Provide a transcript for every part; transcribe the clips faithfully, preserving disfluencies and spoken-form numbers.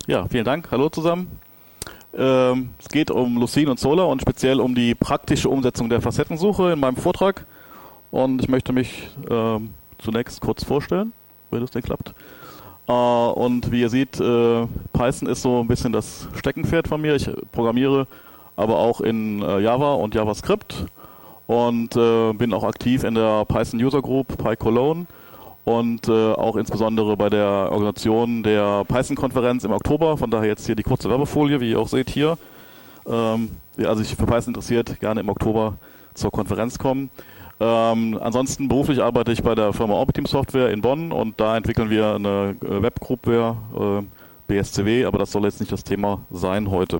Ja, vielen Dank. Hallo zusammen. Ähm, es geht um Lucene und Solr und speziell um die praktische Umsetzung der Facettensuche in meinem Vortrag. Und ich möchte mich ähm, zunächst kurz vorstellen, wenn das denn klappt. Äh, und wie ihr seht, äh, Python ist so ein bisschen das Steckenpferd von mir. Ich programmiere aber auch in äh, Java und JavaScript und äh, bin auch aktiv in der Python User Group PyCologne und äh, auch insbesondere bei der Organisation der Python-Konferenz im Oktober. Von daher jetzt hier die kurze Werbefolie, wie ihr auch seht hier. Ähm, wer also sich für Python interessiert, gerne im Oktober zur Konferenz kommen. Ähm, ansonsten beruflich arbeite ich bei der Firma Orbitim Software in Bonn und da entwickeln wir eine äh, Webgroupware, äh, B S C W, aber das soll jetzt nicht das Thema sein heute.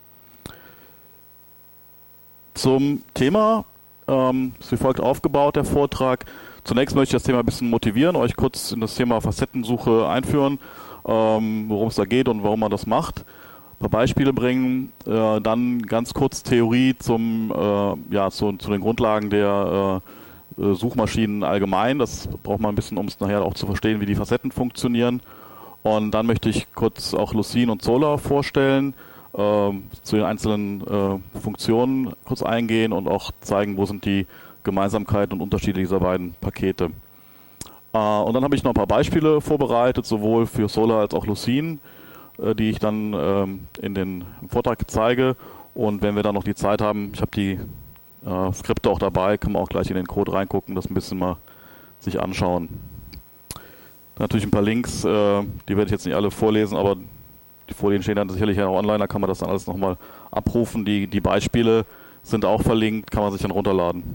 Zum Thema ähm, ist wie folgt aufgebaut, der Vortrag. Zunächst möchte ich das Thema ein bisschen motivieren, euch kurz in das Thema Facettensuche einführen, ähm, worum es da geht und warum man das macht. Ein paar Beispiele bringen, äh, dann ganz kurz Theorie zum, äh, ja, zu, zu den Grundlagen der äh, Suchmaschinen allgemein. Das braucht man ein bisschen, um es nachher auch zu verstehen, wie die Facetten funktionieren. Und dann möchte ich kurz auch Lucene und Solr vorstellen, äh, zu den einzelnen äh, Funktionen kurz eingehen und auch zeigen, wo sind die Gemeinsamkeiten und Unterschiede dieser beiden Pakete. Äh, und dann habe ich noch ein paar Beispiele vorbereitet, sowohl für Solr als auch Lucene, äh, die ich dann ähm, in den im Vortrag zeige. Und wenn wir dann noch die Zeit haben, ich habe die äh, Skripte auch dabei, kann man auch gleich in den Code reingucken, das ein bisschen mal sich anschauen. Natürlich ein paar Links, äh, die werde ich jetzt nicht alle vorlesen, aber die Folien stehen dann sicherlich ja auch online, da kann man das dann alles nochmal abrufen. Die, die Beispiele sind auch verlinkt, kann man sich dann runterladen.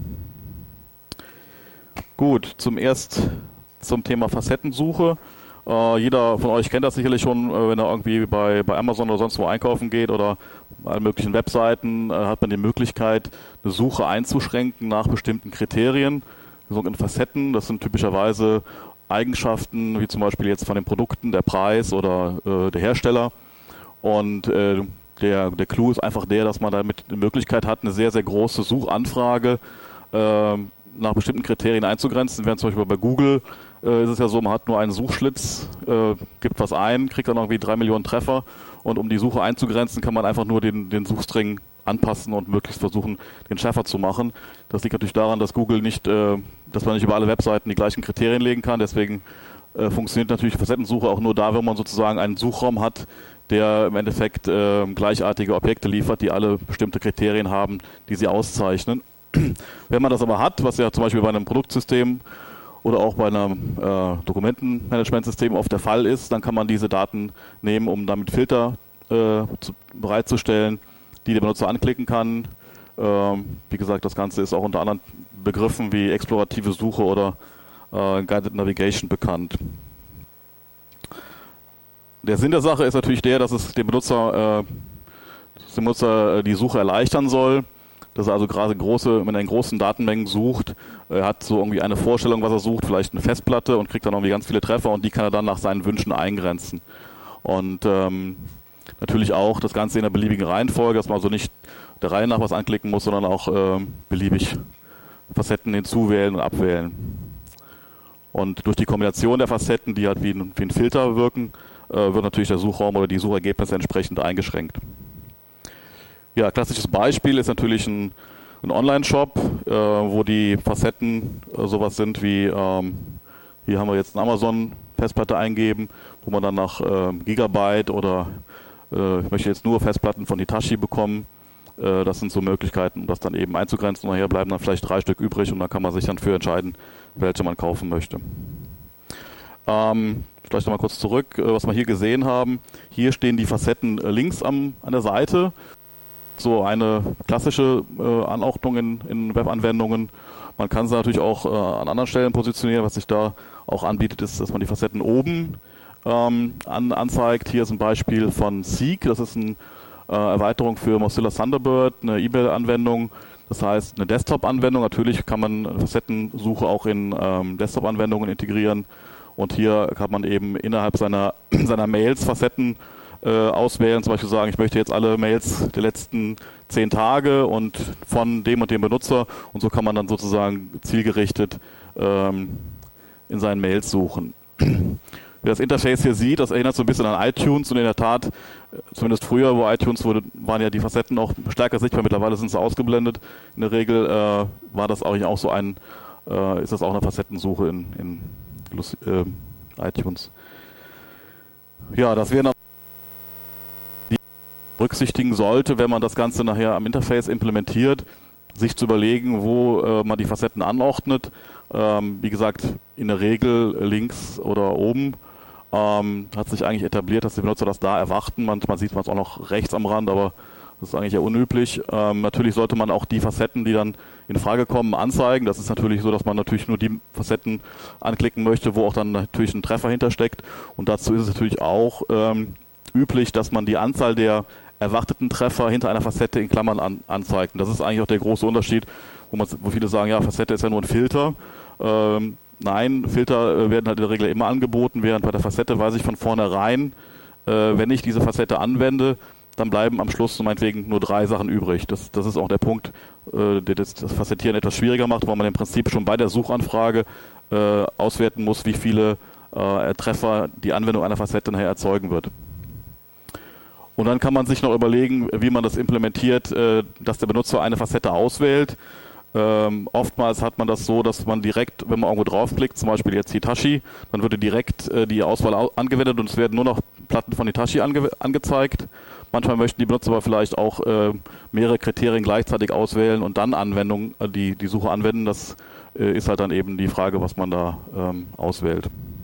Gut, zum erst zum Thema Facettensuche. Äh, jeder von euch kennt das sicherlich schon, äh, wenn er irgendwie bei, bei Amazon oder sonst wo einkaufen geht oder bei allen möglichen Webseiten, äh, hat man die Möglichkeit, eine Suche einzuschränken nach bestimmten Kriterien. Die sogenannten Facetten, das sind typischerweise Eigenschaften, wie zum Beispiel jetzt von den Produkten, der Preis oder äh, der Hersteller. Und äh, der, der Clou ist einfach der, dass man damit die Möglichkeit hat, eine sehr, sehr große Suchanfrage äh, nach bestimmten Kriterien einzugrenzen. Während zum Beispiel bei Google äh, ist es ja so, man hat nur einen Suchschlitz, äh, gibt was ein, kriegt dann irgendwie drei Millionen Treffer und um die Suche einzugrenzen, kann man einfach nur den, den Suchstring anpassen und möglichst versuchen, den schärfer zu machen. Das liegt natürlich daran, dass Google nicht, äh, dass man nicht über alle Webseiten die gleichen Kriterien legen kann. Deswegen äh, funktioniert natürlich Facettensuche auch nur da, wenn man sozusagen einen Suchraum hat, der im Endeffekt äh, gleichartige Objekte liefert, die alle bestimmte Kriterien haben, die sie auszeichnen. Wenn man das aber hat, was ja zum Beispiel bei einem Produktsystem oder auch bei einem äh, Dokumentenmanagementsystem oft der Fall ist, dann kann man diese Daten nehmen, um damit Filter äh, zu, bereitzustellen, die der Benutzer anklicken kann. Ähm, wie gesagt, das Ganze ist auch unter anderen Begriffen wie explorative Suche oder äh, Guided Navigation bekannt. Der Sinn der Sache ist natürlich der, dass es dem Benutzer, äh, dem Benutzer die Suche erleichtern soll, dass er also gerade große, wenn er in großen Datenmengen sucht, er hat so irgendwie eine Vorstellung, was er sucht, vielleicht eine Festplatte und kriegt dann irgendwie ganz viele Treffer und die kann er dann nach seinen Wünschen eingrenzen. Und ähm, natürlich auch das Ganze in der beliebigen Reihenfolge, dass man also nicht der Reihe nach was anklicken muss, sondern auch äh, beliebig Facetten hinzuwählen und abwählen. Und durch die Kombination der Facetten, die halt wie ein, wie ein Filter wirken, äh, wird natürlich der Suchraum oder die Suchergebnisse entsprechend eingeschränkt. Ja, klassisches Beispiel ist natürlich ein, ein Online-Shop, äh, wo die Facetten äh, sowas sind wie, ähm, hier haben wir jetzt eine Amazon-Festplatte eingeben, wo man dann nach äh, Gigabyte oder äh, ich möchte jetzt nur Festplatten von Hitachi bekommen. Äh, das sind so Möglichkeiten, um das dann eben einzugrenzen. Und nachher bleiben dann vielleicht drei Stück übrig und dann kann man sich dann für entscheiden, welche man kaufen möchte. Ähm, vielleicht nochmal kurz zurück, äh, was wir hier gesehen haben. Hier stehen die Facetten äh, links am, an der Seite. So eine klassische äh, Anordnung in, in Webanwendungen. Man kann sie natürlich auch äh, an anderen Stellen positionieren. Was sich da auch anbietet, ist, dass man die Facetten oben ähm, an, anzeigt. Hier ist ein Beispiel von Seek. Das ist eine äh, Erweiterung für Mozilla Thunderbird, eine E-Mail-Anwendung. Das heißt, eine Desktop-Anwendung. Natürlich kann man Facettensuche auch in ähm, Desktop-Anwendungen integrieren. Und hier kann man eben innerhalb seiner, seiner Mails Facetten auswählen, zum Beispiel sagen, ich möchte jetzt alle Mails der letzten zehn Tage und von dem und dem Benutzer und so kann man dann sozusagen zielgerichtet ähm, in seinen Mails suchen. Wer das Interface hier sieht, das erinnert so ein bisschen an iTunes und in der Tat, zumindest früher, wo iTunes wurde, waren ja die Facetten auch stärker sichtbar, mittlerweile sind sie ausgeblendet. In der Regel äh, war das eigentlich auch so ein, äh, ist das auch eine Facettensuche in, in äh, iTunes. Ja, das wären die berücksichtigen sollte, wenn man das Ganze nachher am Interface implementiert, sich zu überlegen, wo äh, man die Facetten anordnet. Ähm, wie gesagt, in der Regel links oder oben. Ähm, hat sich eigentlich etabliert, dass die Benutzer das da erwarten. Manchmal sieht man es auch noch rechts am Rand, aber das ist eigentlich eher unüblich. Ähm, natürlich sollte man auch die Facetten, die dann in Frage kommen, anzeigen. Das ist natürlich so, dass man natürlich nur die Facetten anklicken möchte, wo auch dann natürlich ein Treffer hintersteckt. Und dazu ist es natürlich auch ähm, üblich, dass man die Anzahl der erwarteten Treffer hinter einer Facette in Klammern an, anzeigt. Und das ist eigentlich auch der große Unterschied, wo, man, wo viele sagen, ja, Facette ist ja nur ein Filter. Ähm, nein, Filter werden halt in der Regel immer angeboten, während bei der Facette weiß ich von vornherein, äh, wenn ich diese Facette anwende, dann bleiben am Schluss meinetwegen nur drei Sachen übrig. Das, das ist auch der Punkt, äh, der das, das Facettieren etwas schwieriger macht, weil man im Prinzip schon bei der Suchanfrage äh, auswerten muss, wie viele äh, Treffer die Anwendung einer Facette nachher erzeugen wird. Und dann kann man sich noch überlegen, wie man das implementiert, äh, dass der Benutzer eine Facette auswählt. Ähm, oftmals hat man das so, dass man direkt, wenn man irgendwo draufklickt, zum Beispiel jetzt Hitachi, dann würde direkt äh, die Auswahl au- angewendet und es werden nur noch Platten von Hitachi ange- angezeigt. Manchmal möchten die Benutzer aber vielleicht auch äh, mehrere Kriterien gleichzeitig auswählen und dann Anwendung, äh, die, die Suche anwenden. Das äh, ist halt dann eben die Frage, was man da ähm, auswählt.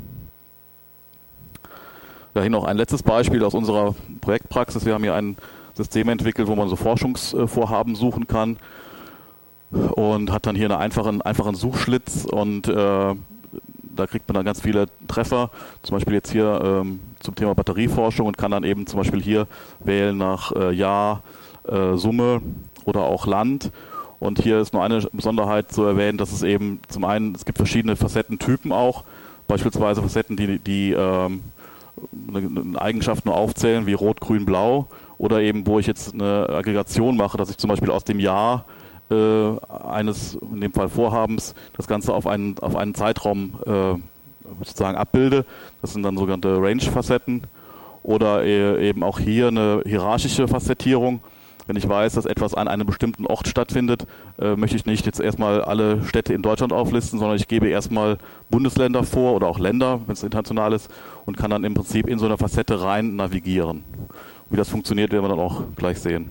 Ja, hier noch ein letztes Beispiel aus unserer Projektpraxis. Wir haben hier ein System entwickelt, wo man so Forschungsvorhaben suchen kann und hat dann hier einen einfachen, einfachen Suchschlitz und äh, da kriegt man dann ganz viele Treffer, zum Beispiel jetzt hier ähm, zum Thema Batterieforschung und kann dann eben zum Beispiel hier wählen nach äh, Jahr, äh, Summe oder auch Land. Und hier ist nur eine Besonderheit zu erwähnen, dass es eben zum einen, es gibt verschiedene Facettentypen auch, beispielsweise Facetten, die, die ähm, eine Eigenschaft nur aufzählen, wie Rot, Grün, Blau, oder eben, wo ich jetzt eine Aggregation mache, dass ich zum Beispiel aus dem Jahr äh, eines, in dem Fall Vorhabens, das Ganze auf einen, auf einen Zeitraum äh, sozusagen abbilde. Das sind dann sogenannte Range-Facetten. Oder äh, eben auch hier eine hierarchische Facettierung. Wenn ich weiß, dass etwas an einem bestimmten Ort stattfindet, äh, möchte ich nicht jetzt erstmal alle Städte in Deutschland auflisten, sondern ich gebe erstmal Bundesländer vor oder auch Länder, wenn es international ist, und kann dann im Prinzip in so eine Facette rein navigieren. Wie das funktioniert, werden wir dann auch gleich sehen.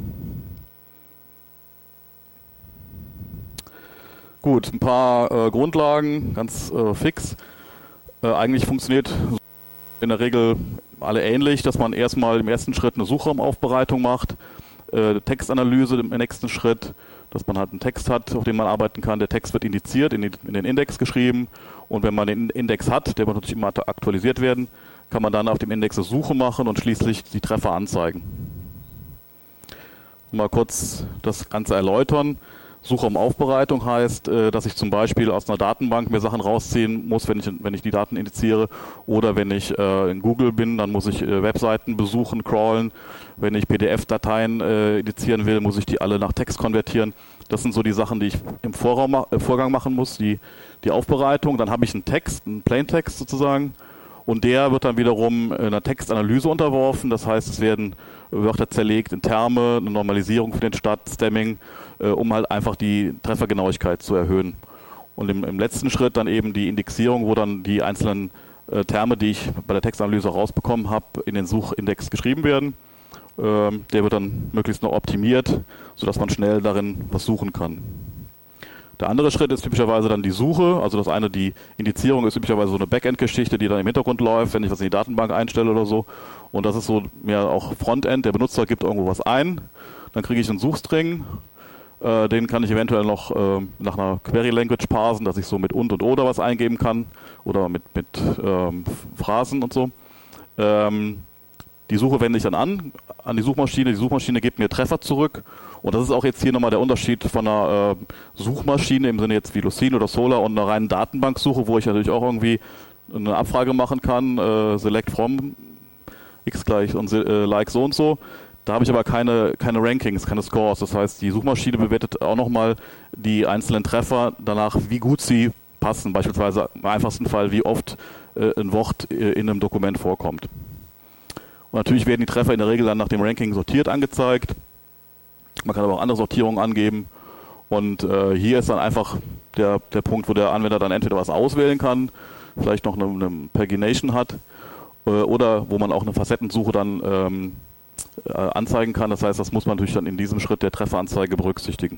Gut, ein paar äh, Grundlagen, ganz äh, fix. Äh, eigentlich funktioniert in der Regel alle ähnlich, dass man erstmal im ersten Schritt eine Suchraumaufbereitung macht, äh, Textanalyse im nächsten Schritt, dass man halt einen Text hat, auf dem man arbeiten kann. Der Text wird indiziert, in, die, in den Index geschrieben, und wenn man den Index hat, der muss natürlich immer aktualisiert werden, kann man dann auf dem Index eine Suche machen und schließlich die Treffer anzeigen. Mal kurz das Ganze erläutern. Suchraumaufbereitung heißt, dass ich zum Beispiel aus einer Datenbank mir Sachen rausziehen muss, wenn ich, wenn ich die Daten indiziere, oder wenn ich äh, in Google bin, dann muss ich äh, Webseiten besuchen, crawlen. Wenn ich P D F-Dateien äh, indizieren will, muss ich die alle nach Text konvertieren. Das sind so die Sachen, die ich im Vorraum, äh, Vorgang machen muss, die, die Aufbereitung. Dann habe ich einen Text, einen Plaintext sozusagen, und der wird dann wiederum einer Textanalyse unterworfen. Das heißt, es werden Wörter zerlegt in Terme, eine Normalisierung für den Start, Stemming, äh, um halt einfach die Treffergenauigkeit zu erhöhen. Und im, im letzten Schritt dann eben die Indexierung, wo dann die einzelnen äh, Terme, die ich bei der Textanalyse rausbekommen habe, in den Suchindex geschrieben werden. Ähm, der wird dann möglichst noch optimiert, sodass man schnell darin was suchen kann. Der andere Schritt ist typischerweise dann die Suche. Also das eine, die Indizierung, ist typischerweise so eine Backend-Geschichte, die dann im Hintergrund läuft, wenn ich was in die Datenbank einstelle oder so. Und das ist so mehr auch Frontend. Der Benutzer gibt irgendwo was ein, dann kriege ich einen Suchstring. Äh, den kann ich eventuell noch äh, nach einer Query-Language parsen, dass ich so mit und und oder was eingeben kann oder mit, mit ähm, Phrasen und so. Ähm, die Suche wende ich dann an, an die Suchmaschine. Die Suchmaschine gibt mir Treffer zurück. Und das ist auch jetzt hier nochmal der Unterschied von einer äh, Suchmaschine im Sinne jetzt wie Lucene oder Solr und einer reinen Datenbanksuche, wo ich natürlich auch irgendwie eine Abfrage machen kann, äh, select from x gleich und äh, like so und so. Da habe ich aber keine, keine Rankings, keine Scores. Das heißt, die Suchmaschine bewertet auch nochmal die einzelnen Treffer danach, wie gut sie erfassen. Beispielsweise im einfachsten Fall, wie oft äh, ein Wort äh, in einem Dokument vorkommt. Und natürlich werden die Treffer in der Regel dann nach dem Ranking sortiert angezeigt. Man kann aber auch andere Sortierungen angeben. Und äh, hier ist dann einfach der, der Punkt, wo der Anwender dann entweder was auswählen kann, vielleicht noch eine, eine Pagination hat, äh, oder wo man auch eine Facettensuche dann ähm, äh, anzeigen kann. Das heißt, das muss man natürlich dann in diesem Schritt der Trefferanzeige berücksichtigen.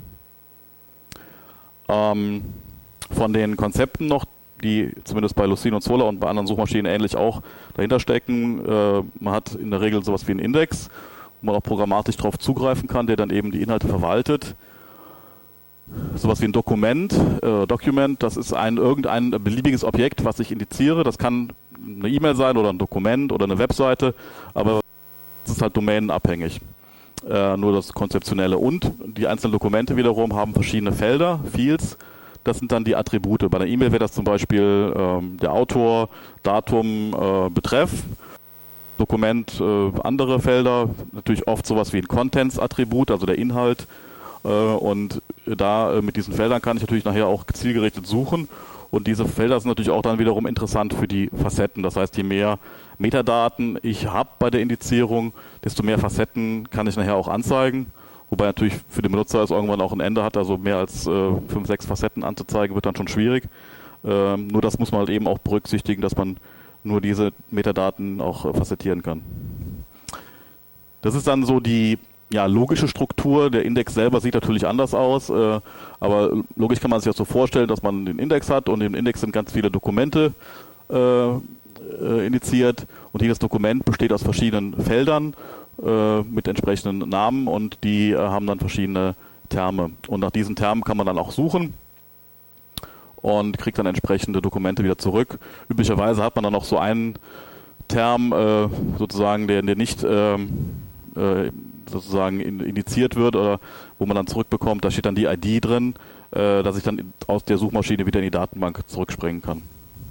Ähm, von den Konzepten noch, die zumindest bei Lucene und Solr und bei anderen Suchmaschinen ähnlich auch dahinter stecken. Äh, man hat in der Regel sowas wie einen Index, wo man auch programmatisch darauf zugreifen kann, der dann eben die Inhalte verwaltet. Sowas wie ein Dokument, äh, Document, das ist ein irgendein beliebiges Objekt, was ich indiziere. Das kann eine E-Mail sein oder ein Dokument oder eine Webseite, aber es ist halt domänenabhängig. Äh, nur das Konzeptionelle. Und die einzelnen Dokumente wiederum haben verschiedene Felder, Fields. Das sind dann die Attribute. Bei einer E-Mail wäre das zum Beispiel ähm, der Autor, Datum, äh, Betreff. Dokument, äh, andere Felder, natürlich oft sowas wie ein Contents-Attribut, also der Inhalt. Äh, und da äh, mit diesen Feldern kann ich natürlich nachher auch zielgerichtet suchen. Und diese Felder sind natürlich auch dann wiederum interessant für die Facetten. Das heißt, je mehr Metadaten ich habe bei der Indizierung, desto mehr Facetten kann ich nachher auch anzeigen. Wobei natürlich für den Benutzer es irgendwann auch ein Ende hat, also mehr als äh, fünf, sechs Facetten anzuzeigen, wird dann schon schwierig. Ähm, nur das muss man halt eben auch berücksichtigen, dass man nur diese Metadaten auch äh, facettieren kann. Das ist dann so die ja, logische Struktur. Der Index selber sieht natürlich anders aus, äh, aber logisch kann man sich das so vorstellen, dass man den Index hat und im Index sind ganz viele Dokumente äh, äh, indiziert und jedes Dokument besteht aus verschiedenen Feldern mit entsprechenden Namen und die äh, haben dann verschiedene Terme. Und nach diesen Termen kann man dann auch suchen und kriegt dann entsprechende Dokumente wieder zurück. Üblicherweise hat man dann noch so einen Term äh, sozusagen, der, der nicht äh, äh, sozusagen indiziert wird oder wo man dann zurückbekommt, da steht dann die I D drin, äh, dass ich dann aus der Suchmaschine wieder in die Datenbank zurückspringen kann.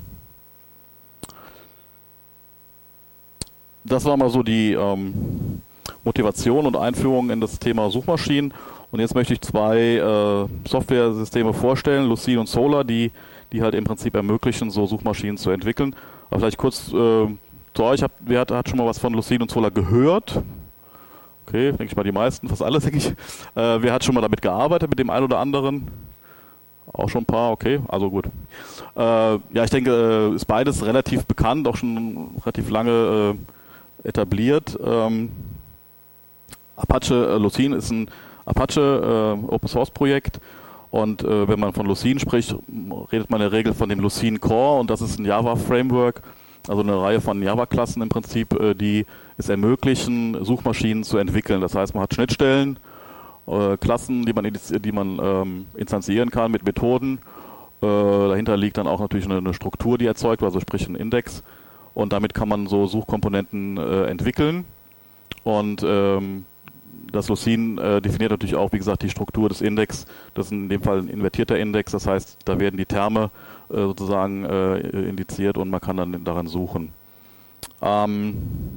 Das war mal so die ähm, Motivation und Einführung in das Thema Suchmaschinen. Und jetzt möchte ich zwei äh, Software-Systeme vorstellen, Lucene und Solr, die, die halt im Prinzip ermöglichen, so Suchmaschinen zu entwickeln. Aber vielleicht kurz äh, zu euch, habt, wer hat, hat schon mal was von Lucene und Solr gehört? Okay, denke ich mal die meisten, fast alle, denke ich. Äh, wer hat schon mal damit gearbeitet, mit dem einen oder anderen? Auch schon ein paar, okay, also gut. Äh, ja, ich denke, äh, ist beides relativ bekannt, auch schon relativ lange äh, etabliert. Ähm, Apache äh, Lucene ist ein Apache äh, Open Source Projekt und äh, wenn man von Lucene spricht, redet man in der Regel von dem Lucene Core und das ist ein Java Framework, also eine Reihe von Java-Klassen im Prinzip, äh, die es ermöglichen, Suchmaschinen zu entwickeln. Das heißt, man hat Schnittstellen, äh, Klassen, die man, die man ähm, instanzieren kann mit Methoden. Äh, dahinter liegt dann auch natürlich eine, eine Struktur, die erzeugt wird, also sprich ein Index. Und damit kann man so Suchkomponenten äh, entwickeln. Und ähm, das Lucene äh, definiert natürlich auch, wie gesagt, die Struktur des Index. Das ist in dem Fall ein invertierter Index, das heißt, da werden die Terme äh, sozusagen äh, indiziert und man kann dann daran suchen. Ähm,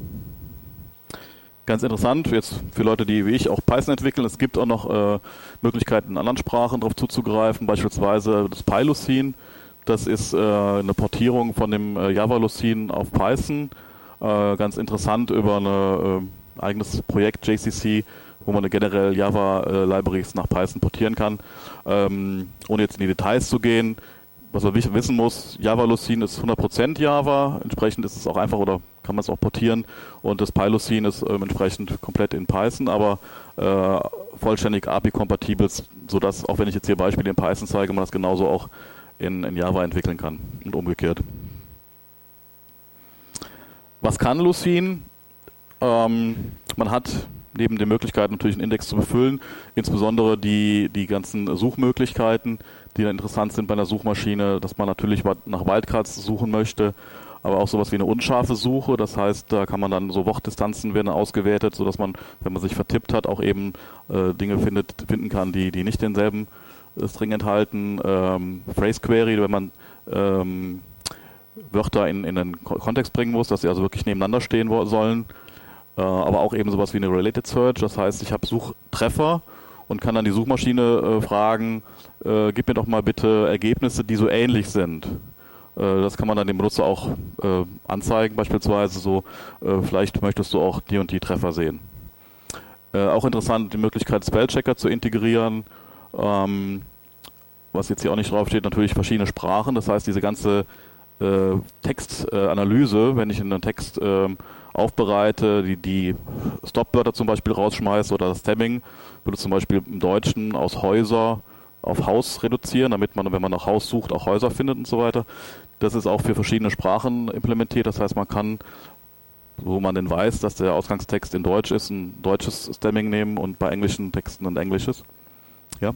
ganz interessant, jetzt für Leute, die wie ich auch Python entwickeln, es gibt auch noch äh, Möglichkeiten in anderen Sprachen darauf zuzugreifen, beispielsweise das PyLucene. Das ist äh, eine Portierung von dem äh, Java Lucene auf Python. Äh, ganz interessant über ein äh, eigenes Projekt J C C, wo man generell Java-Libraries äh, nach Python portieren kann. Ähm, ohne jetzt in die Details zu gehen, was man wissen muss, Java Lucene ist hundert Prozent Java, entsprechend ist es auch einfach oder kann man es auch portieren und das PyLucene ist ähm, entsprechend komplett in Python, aber äh, vollständig A P I-kompatibel, sodass, auch wenn ich jetzt hier Beispiele in Python zeige, man das genauso auch in, in Java entwickeln kann und umgekehrt. Was kann Lucene? Ähm, man hat neben den Möglichkeiten natürlich einen Index zu befüllen, insbesondere die, die ganzen Suchmöglichkeiten, die dann interessant sind bei einer Suchmaschine, dass man natürlich nach Wildcards suchen möchte, aber auch sowas wie eine unscharfe Suche, das heißt, da kann man dann so Wortdistanzen werden ausgewertet, sodass man, wenn man sich vertippt hat, auch eben äh, Dinge findet, finden kann, die, die nicht denselben äh, String enthalten. Ähm, Phrase Query, wenn man ähm, Wörter in, in einen Kontext bringen muss, dass sie also wirklich nebeneinander stehen sollen. Äh, aber auch eben sowas wie eine Related Search, das heißt, ich habe Suchtreffer und kann dann die Suchmaschine äh, fragen, äh, gib mir doch mal bitte Ergebnisse, die so ähnlich sind. Äh, das kann man dann dem Benutzer auch äh, anzeigen, beispielsweise so, äh, vielleicht möchtest du auch die und die Treffer sehen. Äh, auch interessant, die Möglichkeit Spellchecker zu integrieren, ähm, was jetzt hier auch nicht draufsteht, natürlich verschiedene Sprachen, das heißt diese ganze äh, Textanalyse, äh, wenn ich einen Text äh, aufbereite, die, die Stopwörter zum Beispiel rausschmeiße oder das Stemming, würde zum Beispiel im Deutschen aus Häuser auf Haus reduzieren, damit man, wenn man nach Haus sucht, auch Häuser findet und so weiter. Das ist auch für verschiedene Sprachen implementiert, das heißt man kann, wo man denn weiß, dass der Ausgangstext in Deutsch ist, ein deutsches Stemming nehmen und bei englischen Texten ein englisches. Ja?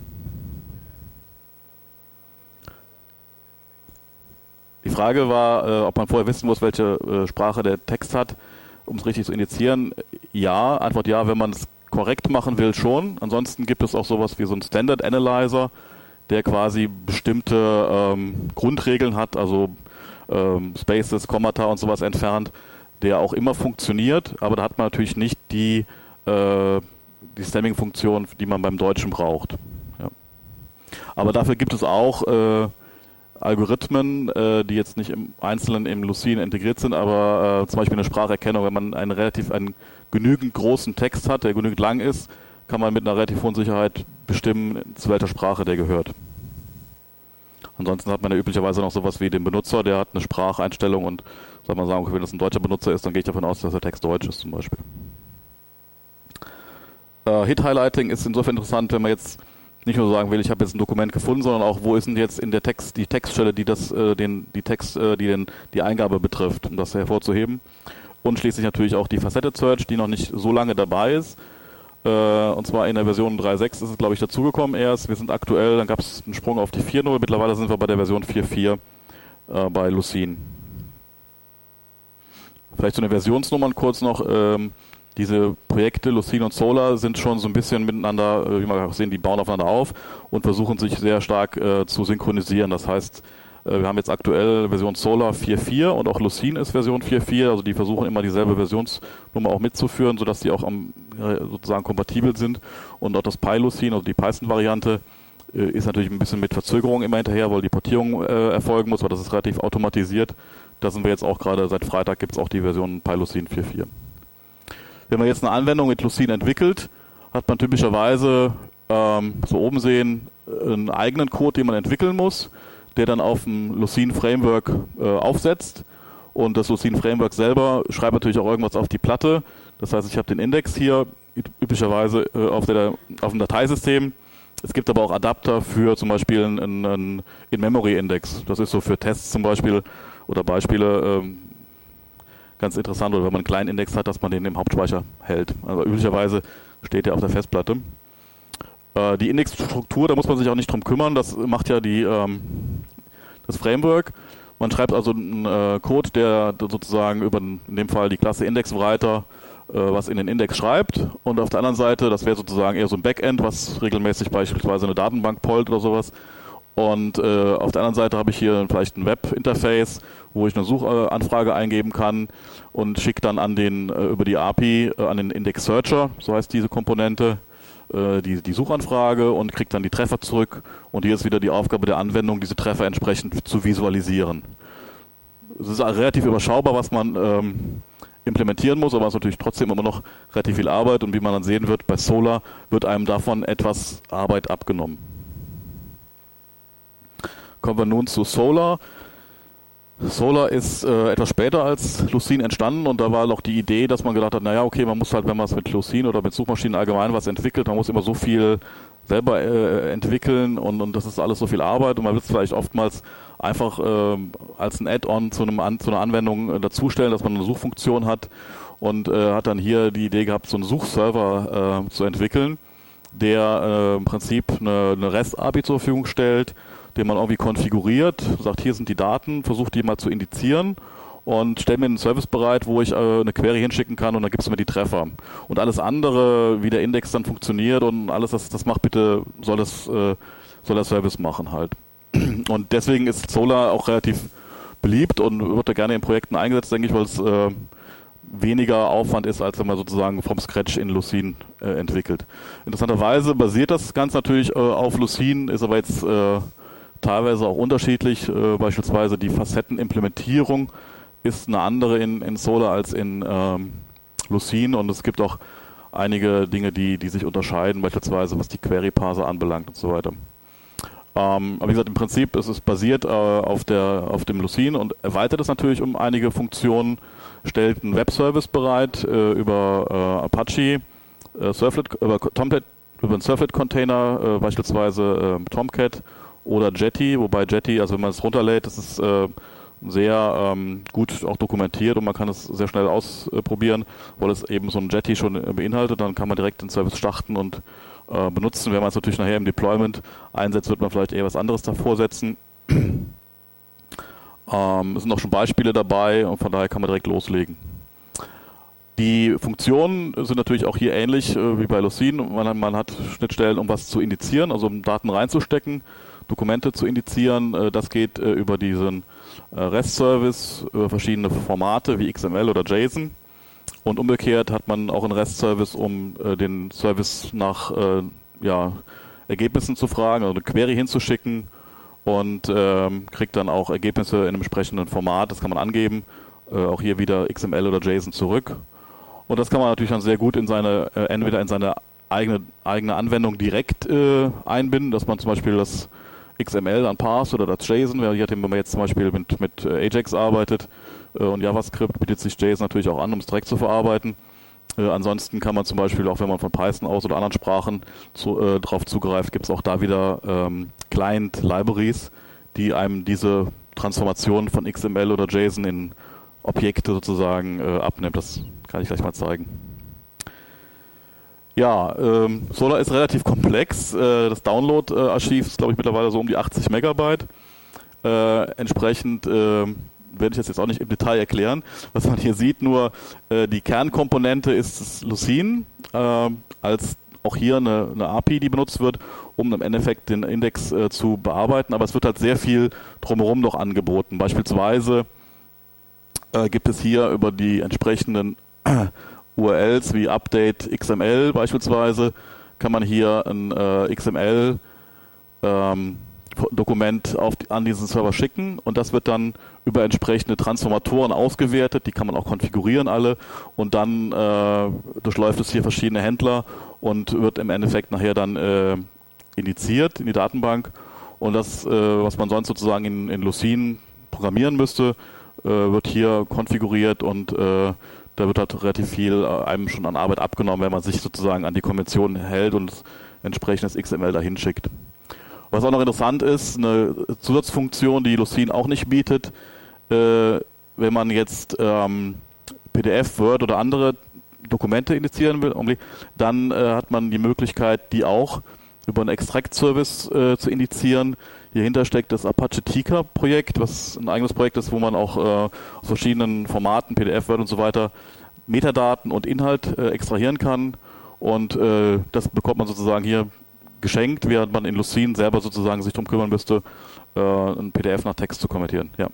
Die Frage war, äh, ob man vorher wissen muss, welche äh, Sprache der Text hat, um es richtig zu initiieren. Ja, Antwort ja, wenn man es korrekt machen will, schon. Ansonsten gibt es auch sowas wie so einen Standard Analyzer, der quasi bestimmte ähm, Grundregeln hat, also ähm, Spaces, Kommata und sowas entfernt, der auch immer funktioniert, aber da hat man natürlich nicht die, äh, die Stemming-Funktion, die man beim Deutschen braucht. Ja. Aber dafür gibt es auch äh, Algorithmen, äh, die jetzt nicht im Einzelnen im Lucene integriert sind, aber äh, zum Beispiel eine Spracherkennung, wenn man einen relativ einen genügend großen Text hat, der genügend lang ist, kann man mit einer relativ hohen Sicherheit bestimmen, zu welcher Sprache der gehört. Ansonsten hat man ja üblicherweise noch sowas wie den Benutzer, der hat eine Spracheinstellung und soll man sagen, okay, wenn das ein deutscher Benutzer ist, dann gehe ich davon aus, dass der Text deutsch ist zum Beispiel. Äh, Hit-Highlighting ist insofern interessant, wenn man jetzt nicht nur sagen will, ich habe jetzt ein Dokument gefunden, sondern auch, wo ist denn jetzt in der Text die Textstelle, die das, äh, den, die Text, äh, die den, die Eingabe betrifft, um das hervorzuheben. Und schließlich natürlich auch die Faceted Search, die noch nicht so lange dabei ist. Äh, und zwar in der Version drei Punkt sechs ist es, glaube ich, dazugekommen erst. Wir sind aktuell, dann gab es einen Sprung auf die vier Punkt null. Mittlerweile sind wir bei der Version vier Punkt vier äh, bei Lucene. Vielleicht zu den Versionsnummern kurz noch. Ähm, Diese Projekte Lucene und Solr sind schon so ein bisschen miteinander, wie man auch sehen, die bauen aufeinander auf und versuchen sich sehr stark äh, zu synchronisieren. Das heißt, äh, wir haben jetzt aktuell Version Solr vier Punkt vier und auch Lucene ist Version vier Punkt vier. Also die versuchen immer dieselbe Versionsnummer auch mitzuführen, sodass die auch am, äh, sozusagen kompatibel sind. Und auch das PyLucene, also die Python-Variante, äh, ist natürlich ein bisschen mit Verzögerung immer hinterher, weil die Portierung äh, erfolgen muss, aber das ist relativ automatisiert. Da sind wir jetzt auch gerade, seit Freitag gibt es auch die Version PyLucene vier Punkt vier. Wenn man jetzt eine Anwendung mit Lucene entwickelt, hat man typischerweise, ähm, so oben sehen, einen eigenen Code, den man entwickeln muss, der dann auf dem Lucene Framework äh, aufsetzt. Und das Lucene Framework selber schreibt natürlich auch irgendwas auf die Platte. Das heißt, ich habe den Index hier üblicherweise äh, auf, der, auf dem Dateisystem. Es gibt aber auch Adapter für zum Beispiel einen, einen In-Memory-Index. Das ist so für Tests zum Beispiel oder Beispiele, ähm, ganz interessant, oder wenn man einen kleinen Index hat, dass man den im Hauptspeicher hält. Also üblicherweise steht der auf der Festplatte. Äh, die Indexstruktur, da muss man sich auch nicht drum kümmern, das macht ja die, ähm, das Framework. Man schreibt also einen äh, Code, der sozusagen über, in dem Fall die Klasse Indexwriter, äh, was in den Index schreibt. Und auf der anderen Seite, das wäre sozusagen eher so ein Backend, was regelmäßig beispielsweise eine Datenbank pollt oder sowas. Und äh, auf der anderen Seite habe ich hier vielleicht ein Web-Interface, wo ich eine Suchanfrage eingeben kann und schicke dann an den äh, über die A P I äh, an den Index-Searcher, so heißt diese Komponente, äh, die, die Suchanfrage und kriege dann die Treffer zurück. Und hier ist wieder die Aufgabe der Anwendung, diese Treffer entsprechend zu visualisieren. Es ist relativ überschaubar, was man ähm, implementieren muss, aber es ist natürlich trotzdem immer noch relativ viel Arbeit. Und wie man dann sehen wird, bei Solr wird einem davon etwas Arbeit abgenommen. Kommen wir nun zu Solr. Solr ist äh, etwas später als Lucene entstanden und da war noch die Idee, dass man gedacht hat, naja, okay, man muss halt, wenn man es mit Lucene oder mit Suchmaschinen allgemein was entwickelt, man muss immer so viel selber äh, entwickeln und, und das ist alles so viel Arbeit und man will es vielleicht oftmals einfach äh, als ein Add-on zu, einem An- zu einer Anwendung äh, dazustellen, dass man eine Suchfunktion hat und äh, hat dann hier die Idee gehabt, so einen Suchserver äh, zu entwickeln, der äh, im Prinzip eine, eine REST-A P I zur Verfügung stellt, den man irgendwie konfiguriert, sagt, hier sind die Daten, versucht die mal zu indizieren und stellt mir einen Service bereit, wo ich äh, eine Query hinschicken kann und dann gibst du mir die Treffer. Und alles andere, wie der Index dann funktioniert und alles, das, das macht bitte, soll das, äh, soll der Service machen halt. Und deswegen ist Solr auch relativ beliebt und wird da gerne in Projekten eingesetzt, denke ich, weil es äh, weniger Aufwand ist, als wenn man sozusagen vom Scratch in Lucene äh, entwickelt. Interessanterweise basiert das Ganze natürlich äh, auf Lucene, ist aber jetzt äh, teilweise auch unterschiedlich. Äh, beispielsweise die Facettenimplementierung ist eine andere in, in Solr als in ähm, Lucene, und es gibt auch einige Dinge, die, die sich unterscheiden, beispielsweise was die Query-Parser anbelangt und so weiter. Ähm, aber wie gesagt, im Prinzip ist es basiert äh, auf, der, auf dem Lucene und erweitert es natürlich um einige Funktionen, stellt einen Webservice bereit äh, über äh, Apache, äh, Surflet, über, Tomcat, über einen Surflet-Container, äh, beispielsweise äh, Tomcat oder Jetty, wobei Jetty, also wenn man es runterlädt, das ist äh, sehr ähm, gut auch dokumentiert und man kann es sehr schnell ausprobieren, weil es eben so ein Jetty schon äh, beinhaltet. Dann kann man direkt den Service starten und äh, benutzen. Wenn man es natürlich nachher im Deployment einsetzt, wird man vielleicht eher was anderes davor setzen. Ähm, es sind auch schon Beispiele dabei und von daher kann man direkt loslegen. Die Funktionen sind natürlich auch hier ähnlich äh, wie bei Lucene. Man, man hat Schnittstellen, um was zu indizieren, also um Daten reinzustecken, Dokumente zu indizieren. Äh, das geht äh, über diesen äh, REST-Service, über verschiedene Formate wie X M L oder JSON. Und umgekehrt hat man auch einen REST-Service, um äh, den Service nach äh, ja, Ergebnissen zu fragen, also eine Query hinzuschicken. Und ähm, kriegt dann auch Ergebnisse in einem entsprechenden Format, das kann man angeben, äh, auch hier wieder X M L oder JSON zurück. Und das kann man natürlich dann sehr gut in seine, äh, entweder in seine eigene, eigene Anwendung direkt äh, einbinden, dass man zum Beispiel das X M L dann parst oder das JSON, wenn man jetzt zum Beispiel mit, mit Ajax arbeitet äh, und JavaScript, bietet sich JSON natürlich auch an, um es direkt zu verarbeiten. Äh, ansonsten kann man zum Beispiel, auch wenn man von Python aus oder anderen Sprachen zu, äh, drauf zugreift, gibt es auch da wieder ähm, Client-Libraries, die einem diese Transformation von X M L oder JSON in Objekte sozusagen äh, abnimmt. Das kann ich gleich mal zeigen. Ja, ähm, Solr ist relativ komplex. Äh, das Download-Archiv ist, glaube ich, mittlerweile so um die achtzig Megabyte. Äh, entsprechend äh, werde ich das jetzt auch nicht im Detail erklären. Was man hier sieht, nur äh, die Kernkomponente ist das Lucene, äh, als auch hier eine, eine A P I, die benutzt wird, um im Endeffekt den Index äh, zu bearbeiten. Aber es wird halt sehr viel drumherum noch angeboten. Beispielsweise äh, gibt es hier über die entsprechenden äh, U R Ls wie Update X M L beispielsweise, kann man hier ein äh, X M L ähm, Dokument auf, an diesen Server schicken und das wird dann über entsprechende Transformatoren ausgewertet, die kann man auch konfigurieren alle und dann äh, durchläuft es hier verschiedene Händler und wird im Endeffekt nachher dann äh, indiziert in die Datenbank und das, äh, was man sonst sozusagen in, in Lucene programmieren müsste, äh, wird hier konfiguriert und äh, da wird halt relativ viel äh, einem schon an Arbeit abgenommen, wenn man sich sozusagen an die Konvention hält und entsprechendes X M L dahin schickt. Was auch noch interessant ist, eine Zusatzfunktion, die Lucene auch nicht bietet, äh, wenn man jetzt ähm, P D F, Word oder andere Dokumente indizieren will, dann äh, hat man die Möglichkeit, die auch über einen Extract-Service äh, zu indizieren. Hierhinter steckt das Apache Tika-Projekt, was ein eigenes Projekt ist, wo man auch äh, aus verschiedenen Formaten, P D F, Word und so weiter, Metadaten und Inhalt äh, extrahieren kann. Und äh, das bekommt man sozusagen hier geschenkt, während man in Lucene selber sozusagen sich darum kümmern müsste, äh, ein P D F nach Text zu konvertieren. Ja.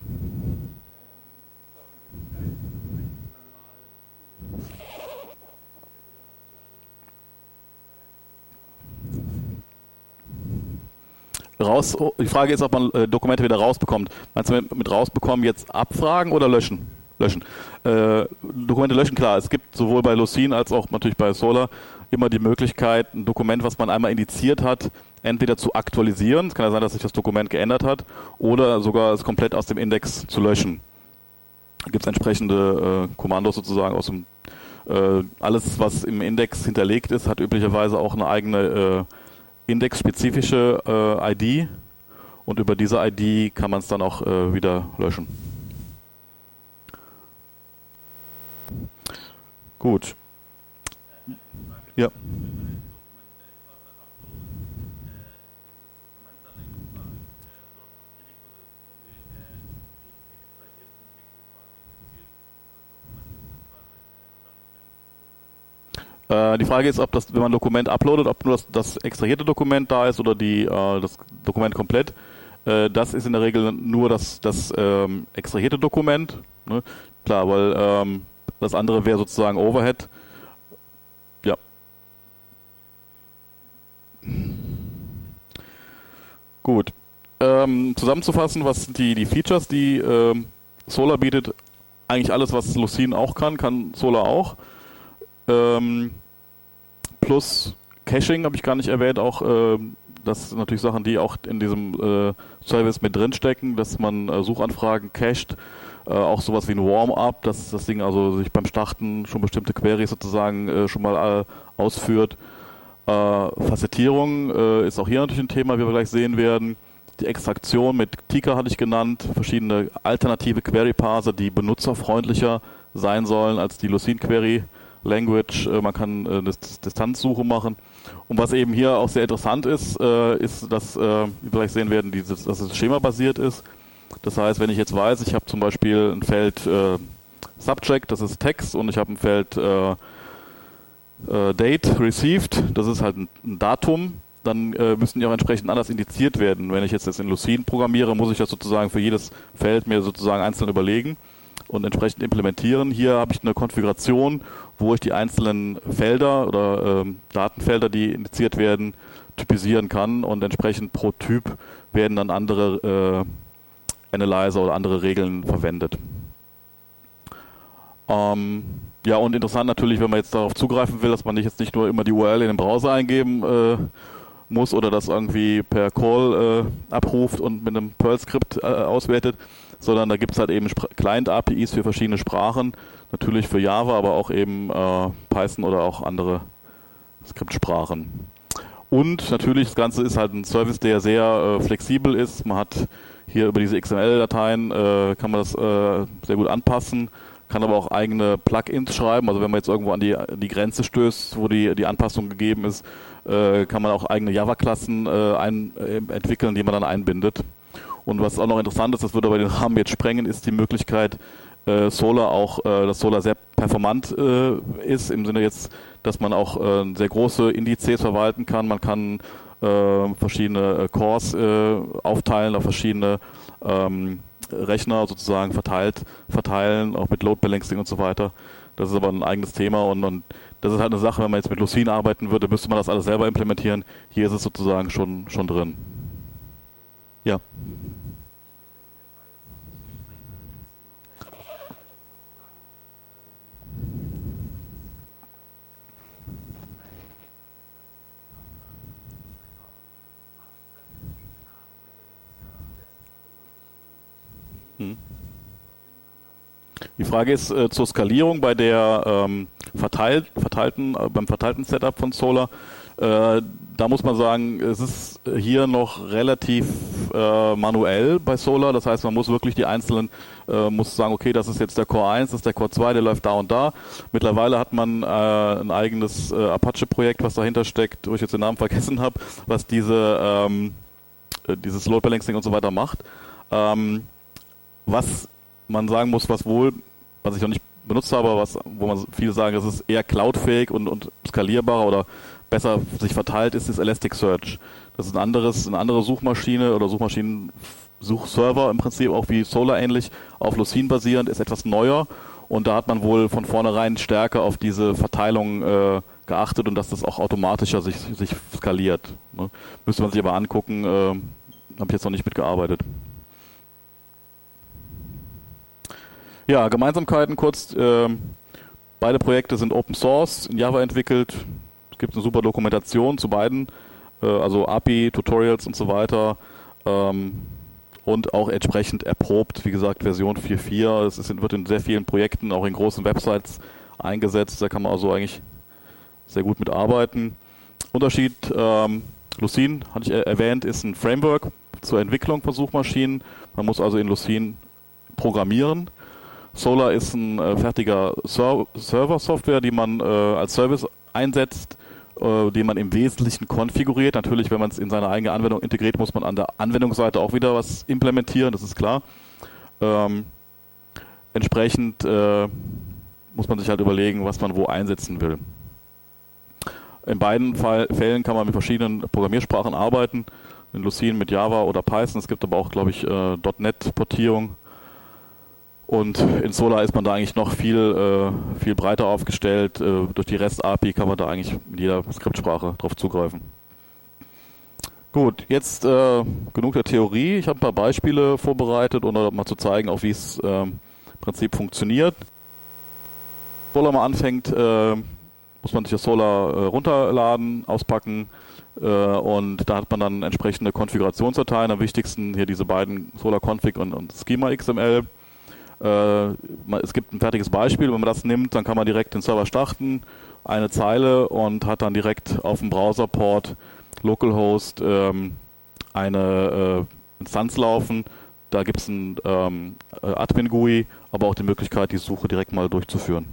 Raus, die Frage ist, ob man äh, Dokumente wieder rausbekommt. Meinst du mit, mit rausbekommen jetzt abfragen oder löschen? Löschen. Äh, Dokumente löschen, klar. Es gibt sowohl bei Lucene als auch natürlich bei Solr immer die Möglichkeit, ein Dokument, was man einmal indiziert hat, entweder zu aktualisieren, es kann ja sein, dass sich das Dokument geändert hat, oder sogar es komplett aus dem Index zu löschen. Da gibt es entsprechende äh, Kommandos sozusagen aus dem äh, alles, was im Index hinterlegt ist, hat üblicherweise auch eine eigene äh, indexspezifische äh, I D und über diese I D kann man es dann auch äh, wieder löschen. Gut. Ja. Äh, die Frage ist, ob das, wenn man ein Dokument uploadet, ob nur das, das extrahierte Dokument da ist oder die, äh, das Dokument komplett. Äh, das ist in der Regel nur das, das ähm, extrahierte Dokument. Ne? Klar, weil ähm, Das andere wäre sozusagen Overhead. Ja. Gut. Ähm, zusammenzufassen, was sind die, die Features, die ähm, Solar bietet? Eigentlich alles, was Lucene auch kann, kann Solar auch. Ähm, plus Caching habe ich gar nicht erwähnt, auch äh, das sind natürlich Sachen, die auch in diesem äh, Service mit drin stecken, dass man äh, Suchanfragen cached, äh, auch sowas wie ein Warm-up, dass das Ding also sich beim Starten schon bestimmte Queries sozusagen äh, schon mal äh, ausführt. Äh, Facettierung äh, ist auch hier natürlich ein Thema, wie wir gleich sehen werden. Die Extraktion mit Tika hatte ich genannt, verschiedene alternative Query-Parser, die benutzerfreundlicher sein sollen als die Lucene Query Language. Äh, man kann äh, eine Distanzsuche machen. Und was eben hier auch sehr interessant ist, äh, ist, dass, äh, wie wir gleich sehen werden, dieses, dass es schemabasiert ist. Das heißt, wenn ich jetzt weiß, ich habe zum Beispiel ein Feld äh, Subject, das ist Text, und ich habe ein Feld äh, äh, Date Received, das ist halt ein, ein Datum, dann äh, müssen die auch entsprechend anders indiziert werden. Wenn ich jetzt das in Lucene programmiere, muss ich das sozusagen für jedes Feld mir sozusagen einzeln überlegen und entsprechend implementieren. Hier habe ich eine Konfiguration, wo ich die einzelnen Felder oder ähm, Datenfelder, die indiziert werden, typisieren kann, und entsprechend pro Typ werden dann andere äh, Analyzer oder andere Regeln verwendet. Ähm, ja, und interessant natürlich, wenn man jetzt darauf zugreifen will, dass man nicht jetzt nicht nur immer die U R L in den Browser eingeben äh, muss oder das irgendwie per Call äh, abruft und mit einem Perl-Skript äh, auswertet, sondern da gibt es halt eben Client-A P Is für verschiedene Sprachen, natürlich für Java, aber auch eben äh, Python oder auch andere Skriptsprachen. Und natürlich, das Ganze ist halt ein Service, der sehr äh, flexibel ist. Man hat hier über diese X M L-Dateien, äh, kann man das äh, sehr gut anpassen, kann aber auch eigene Plugins schreiben. Also wenn man jetzt irgendwo an die, die Grenze stößt, wo die, die Anpassung gegeben ist, äh, kann man auch eigene Java-Klassen äh, ein, äh, entwickeln, die man dann einbindet. Und was auch noch interessant ist, das würde aber den Rahmen jetzt sprengen, ist die Möglichkeit, äh, Solar auch, äh, dass Solar sehr performant äh, ist, im Sinne jetzt, dass man auch äh, sehr große Indizes verwalten kann. Man kann äh, verschiedene äh, Cores äh, aufteilen auf verschiedene ähm, Rechner sozusagen verteilt, verteilen, auch mit Load Balancing und so weiter. Das ist aber ein eigenes Thema, und, und das ist halt eine Sache, wenn man jetzt mit Lucene arbeiten würde, müsste man das alles selber implementieren. Hier ist es sozusagen schon, schon drin. Ja. Hm. Die Frage ist äh, zur Skalierung bei der ähm, verteilt, verteilten, äh, beim verteilten Setup von Solar. Äh, da muss man sagen, es ist hier noch relativ äh, manuell bei Solar. Das heißt, man muss wirklich die einzelnen, äh, muss sagen, okay, das ist jetzt der Core eins, das ist der Core zwei, der läuft da und da. Mittlerweile hat man äh, ein eigenes äh, Apache-Projekt, was dahinter steckt, wo ich jetzt den Namen vergessen habe, was diese ähm, dieses Load Balancing und so weiter macht. Ähm, was man sagen muss, was wohl, was ich noch nicht benutzt habe, was, wo man viele sagen, es ist eher cloudfähig und, und skalierbarer oder besser sich verteilt, ist das Elasticsearch. Das ist ein anderes, eine andere Suchmaschine oder Suchmaschinen-Suchserver im Prinzip, auch wie Solar ähnlich, auf Lucene basierend, ist etwas neuer, und da hat man wohl von vornherein stärker auf diese Verteilung äh, geachtet und dass das auch automatischer sich, sich skaliert. Ne? Müsste man sich aber angucken, äh, habe ich jetzt noch nicht mitgearbeitet. Ja, Gemeinsamkeiten kurz. Äh, beide Projekte sind Open Source, in Java entwickelt. Es gibt eine super Dokumentation zu beiden, äh, also A P I, Tutorials und so weiter. Ähm, und auch entsprechend erprobt, wie gesagt, Version vier Punkt vier. Es ist, wird in sehr vielen Projekten, auch in großen Websites eingesetzt. Da kann man also eigentlich sehr gut mitarbeiten. Unterschied, ähm, Lucene, hatte ich erwähnt, ist ein Framework zur Entwicklung von Suchmaschinen. Man muss also in Lucene programmieren. Solar ist ein äh, fertiger Ser- Server-Software, die man äh, als Service einsetzt, äh, den man im Wesentlichen konfiguriert. Natürlich, wenn man es in seine eigene Anwendung integriert, muss man an der Anwendungsseite auch wieder was implementieren, das ist klar. Ähm, entsprechend äh, muss man sich halt überlegen, was man wo einsetzen will. In beiden Fall, Fällen kann man mit verschiedenen Programmiersprachen arbeiten, in Lucene mit Java oder Python. Es gibt aber auch, glaube ich, äh, .NET-Portierung. Und in Solar ist man da eigentlich noch viel, äh, viel breiter aufgestellt. Äh, durch die REST-A P I kann man da eigentlich in jeder Skriptsprache drauf zugreifen. Gut, jetzt äh, genug der Theorie. Ich habe ein paar Beispiele vorbereitet, um mal zu zeigen, auch wie es äh, im Prinzip funktioniert. Bevor man mal anfängt, äh, muss man sich das Solar äh, runterladen, auspacken äh, und da hat man dann entsprechende Konfigurationsdateien. Am wichtigsten hier diese beiden Solar-Config und, und Schema X M L. Äh, es gibt ein fertiges Beispiel. Wenn man das nimmt, dann kann man direkt den Server starten, eine Zeile und hat dann direkt auf dem Browserport Localhost ähm, eine äh, Instanz laufen. Da gibt es ein ähm, Admin-G U I, aber auch die Möglichkeit, die Suche direkt mal durchzuführen.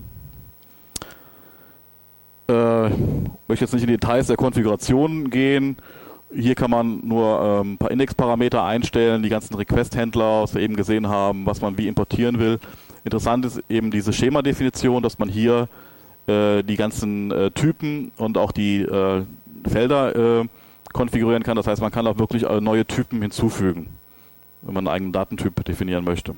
Äh, ich möchte jetzt nicht in die Details der Konfiguration gehen. Hier kann man nur ähm, ein paar Indexparameter einstellen, die ganzen Request-Händler, was wir eben gesehen haben, was man wie importieren will. Interessant ist eben diese Schema-Definition, dass man hier äh, die ganzen äh, Typen und auch die äh, Felder äh, konfigurieren kann. Das heißt, man kann auch wirklich äh, neue Typen hinzufügen, wenn man einen eigenen Datentyp definieren möchte.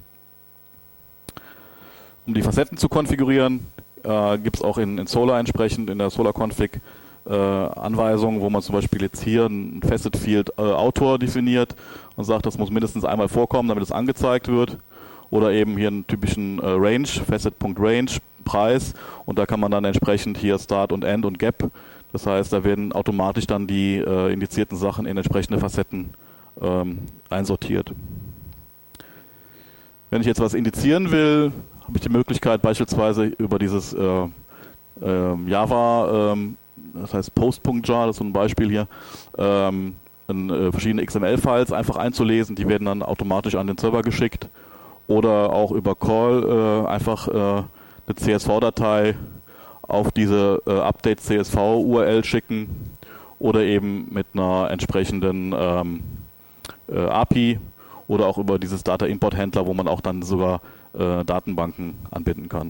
Um die Facetten zu konfigurieren, äh, gibt es auch in, in Solar entsprechend in der Solar-Config äh, Anweisungen, wo man zum Beispiel jetzt hier ein Facet Field äh, Autor definiert und sagt, das muss mindestens einmal vorkommen, damit es angezeigt wird. Oder eben hier einen typischen äh, Range, Facet.Range, Preis, und da kann man dann entsprechend hier Start und End und Gap. Das heißt, da werden automatisch dann die äh, indizierten Sachen in entsprechende Facetten ähm, einsortiert. Wenn ich jetzt was indizieren will, habe ich die Möglichkeit beispielsweise über dieses äh, äh, Java, ähm, das heißt Post.jar, das ist so ein Beispiel hier, ähm, in, äh, verschiedene X M L-Files einfach einzulesen, die werden dann automatisch an den Server geschickt. Oder auch über Call äh, einfach äh, eine C S V-Datei auf diese äh, Update-C S V-U R L schicken oder eben mit einer entsprechenden ähm, äh, A P I oder auch über dieses Data-Import-Händler, wo man auch dann sogar äh, Datenbanken anbinden kann.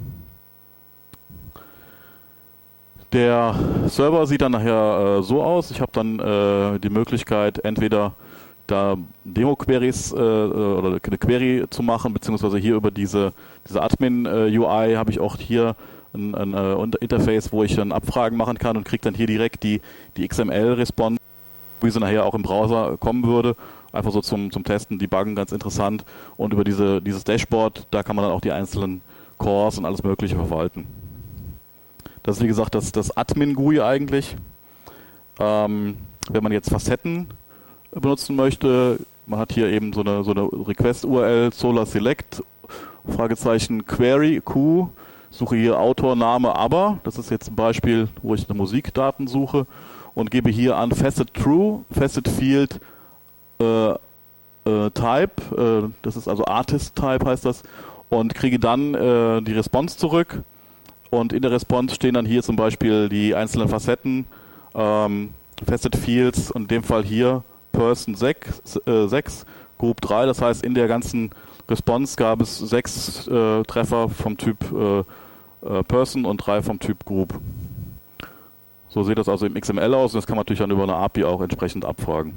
Der Server sieht dann nachher äh, so aus. Ich habe dann äh, die Möglichkeit, entweder da Demo-Queries äh, oder eine Query zu machen, beziehungsweise hier über diese, diese Admin-U I habe ich auch hier ein, ein, ein Interface, wo ich dann Abfragen machen kann und kriege dann hier direkt die, die X M L-Response, wie sie nachher auch im Browser kommen würde. Einfach so zum, zum Testen, Debuggen, ganz interessant. Und über diese, dieses Dashboard, da kann man dann auch die einzelnen Cores und alles Mögliche verwalten. Das ist wie gesagt das, das Admin-G U I eigentlich. Ähm, wenn man jetzt Facetten benutzen möchte, man hat hier eben so eine, so eine Request-U R L, Solar Select, Fragezeichen Query, Q, suche hier Autor, Name, aber, das ist jetzt ein Beispiel, wo ich eine Musikdaten suche und gebe hier an Facet True, Facet Field äh, äh, Type, äh, das ist also Artist Type heißt das, und kriege dann äh, die Response zurück und in der Response stehen dann hier zum Beispiel die einzelnen Facetten, ähm, Facet Fields und in dem Fall hier Person sechs, äh, sechs, Group drei, das heißt in der ganzen Response gab es sechs äh, Treffer vom Typ äh, äh, Person und drei vom Typ Group. So sieht das also im X M L aus und das kann man natürlich dann über eine A P I auch entsprechend abfragen.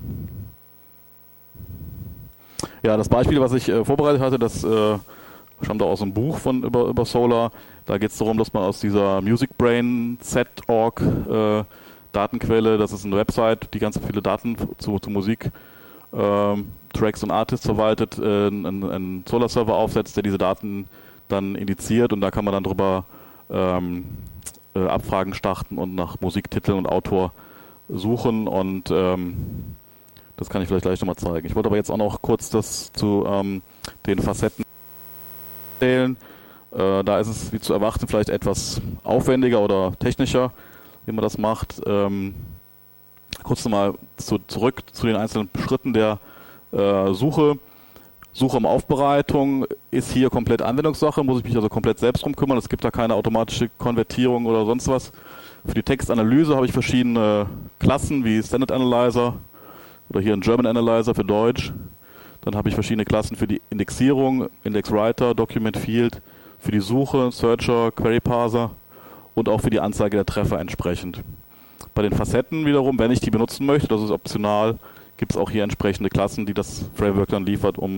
Ja, das Beispiel, was ich äh, vorbereitet hatte, das äh, stammt aus einem Buch von über, über Solar. Da geht es darum, dass man aus dieser MusicBrain set Punkt org äh, Datenquelle, das ist eine Website, die ganz viele Daten zu, zu Musik, ähm, Tracks und Artists verwaltet, äh, einen, einen Solar-Server aufsetzt, der diese Daten dann indiziert und da kann man dann drüber ähm, äh, Abfragen starten und nach Musiktiteln und Autor suchen und ähm, das kann ich vielleicht gleich nochmal zeigen. Ich wollte aber jetzt auch noch kurz das zu ähm, den Facetten erzählen. Äh, da ist es wie zu erwarten vielleicht etwas aufwendiger oder technischer, wie man das macht. Ähm, kurz nochmal zu, zurück zu den einzelnen Schritten der äh, Suche. Suche um Aufbereitung ist hier komplett Anwendungssache, muss ich mich also komplett selbst drum kümmern. Es gibt da keine automatische Konvertierung oder sonst was. Für die Textanalyse habe ich verschiedene Klassen wie Standard Analyzer oder hier ein German Analyzer für Deutsch. Dann habe ich verschiedene Klassen für die Indexierung, Index Writer, Document Field, für die Suche, Searcher, Query Parser und auch für die Anzeige der Treffer entsprechend. Bei den Facetten wiederum, wenn ich die benutzen möchte, das ist optional, gibt es auch hier entsprechende Klassen, die das Framework dann liefert, um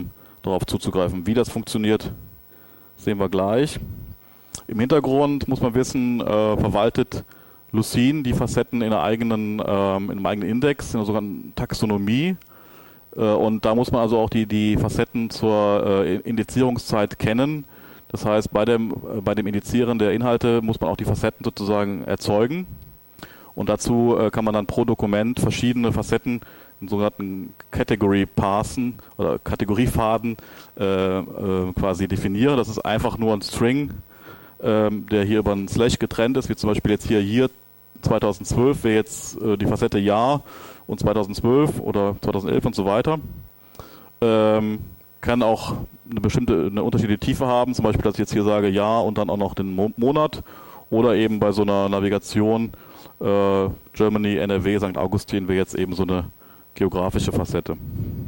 darauf zuzugreifen. Wie das funktioniert, sehen wir gleich. Im Hintergrund muss man wissen, äh, verwaltet Lucene die Facetten in, einer eigenen, ähm, in einem eigenen Index, in einer sogenannten Taxonomie. Äh, und da muss man also auch die, die Facetten zur äh, Indizierungszeit kennen. Das heißt, bei dem, äh, bei dem Indizieren der Inhalte muss man auch die Facetten sozusagen erzeugen. Und dazu äh, kann man dann pro Dokument verschiedene Facetten in sogenannten Category Parsen oder Kategoriefaden äh, äh, quasi definieren. Das ist einfach nur ein String, äh, der hier über einen Slash getrennt ist, wie zum Beispiel jetzt hier Year zweitausendzwölf wäre jetzt äh, die Facette Jahr und zweitausendzwölf oder zweitausendelf und so weiter. Ähm, kann auch eine bestimmte, eine unterschiedliche Tiefe haben, zum Beispiel, dass ich jetzt hier sage Jahr und dann auch noch den Mo- Monat oder eben bei so einer Navigation äh, Germany, N R W, Sankt Augustin wäre jetzt eben so eine geografische Facette.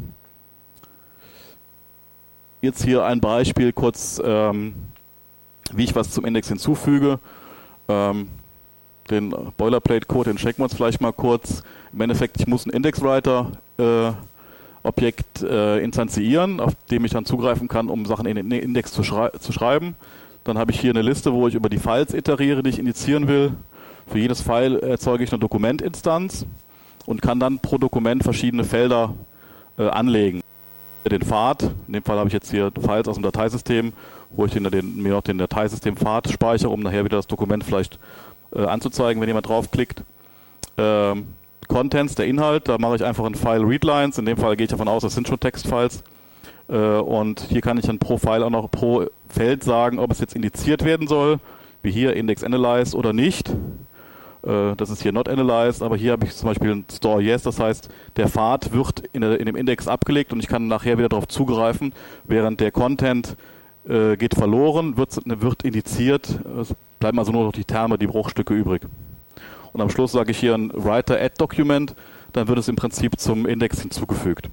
Jetzt hier ein Beispiel kurz, ähm, wie ich was zum Index hinzufüge. Ähm, den Boilerplate-Code, den checken wir uns vielleicht mal kurz. Im Endeffekt, ich muss einen Index-Writer-Objekt äh, äh, instanzieren, auf dem ich dann zugreifen kann, um Sachen in den Index zu, schrei- zu schreiben. Dann habe ich hier eine Liste, wo ich über die Files iteriere, die ich indizieren will. Für jedes File erzeuge ich eine Dokumentinstanz und kann dann pro Dokument verschiedene Felder äh, anlegen. Den Pfad, in dem Fall habe ich jetzt hier Files aus dem Dateisystem, wo ich den, den, mir noch den Dateisystem-Pfad speichere, um nachher wieder das Dokument vielleicht äh, anzuzeigen, wenn jemand draufklickt. Ähm, Contents, der Inhalt, da mache ich einfach ein File Readlines, in dem Fall gehe ich davon aus, das sind schon Textfiles. Äh, und hier kann ich dann pro File auch noch pro Feld sagen, ob es jetzt indiziert werden soll, wie hier Index Analyze oder nicht. Das ist hier not analyzed, aber hier habe ich zum Beispiel ein Store Yes, das heißt, der Pfad wird in, der, in dem Index abgelegt und ich kann nachher wieder darauf zugreifen, während der Content äh, geht verloren, wird, wird indiziert, es bleiben also nur noch die Terme, die Bruchstücke übrig. Und am Schluss sage ich hier ein Writer Add Document, dann wird es im Prinzip zum Index hinzugefügt.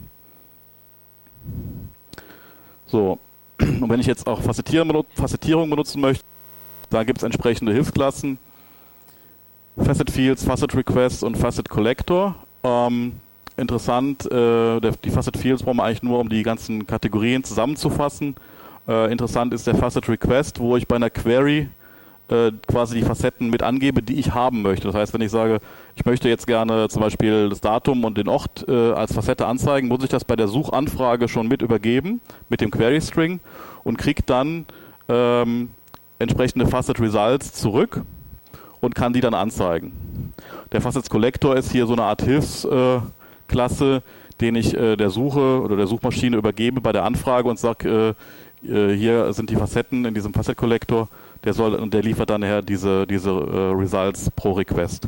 So, und wenn ich jetzt auch Facettierung benutzen möchte, da gibt es entsprechende Hilfsklassen. Facet Fields, Facet Request und Facet Collector. Ähm, interessant, äh, der, die Facet Fields brauchen wir eigentlich nur, um die ganzen Kategorien zusammenzufassen. Äh, interessant ist der Facet Request, wo ich bei einer Query äh, quasi die Facetten mit angebe, die ich haben möchte. Das heißt, wenn ich sage, ich möchte jetzt gerne zum Beispiel das Datum und den Ort äh, als Facette anzeigen, muss ich das bei der Suchanfrage schon mit übergeben, mit dem Query String und kriege dann ähm, entsprechende Facet Results zurück und kann die dann anzeigen. Der Facets Collector ist hier so eine Art Hilfsklasse, äh, den ich äh, der Suche oder der Suchmaschine übergebe bei der Anfrage und sage, äh, äh, hier sind die Facetten in diesem Facet Collector, der soll und der liefert dann nachher diese, diese äh, Results pro Request.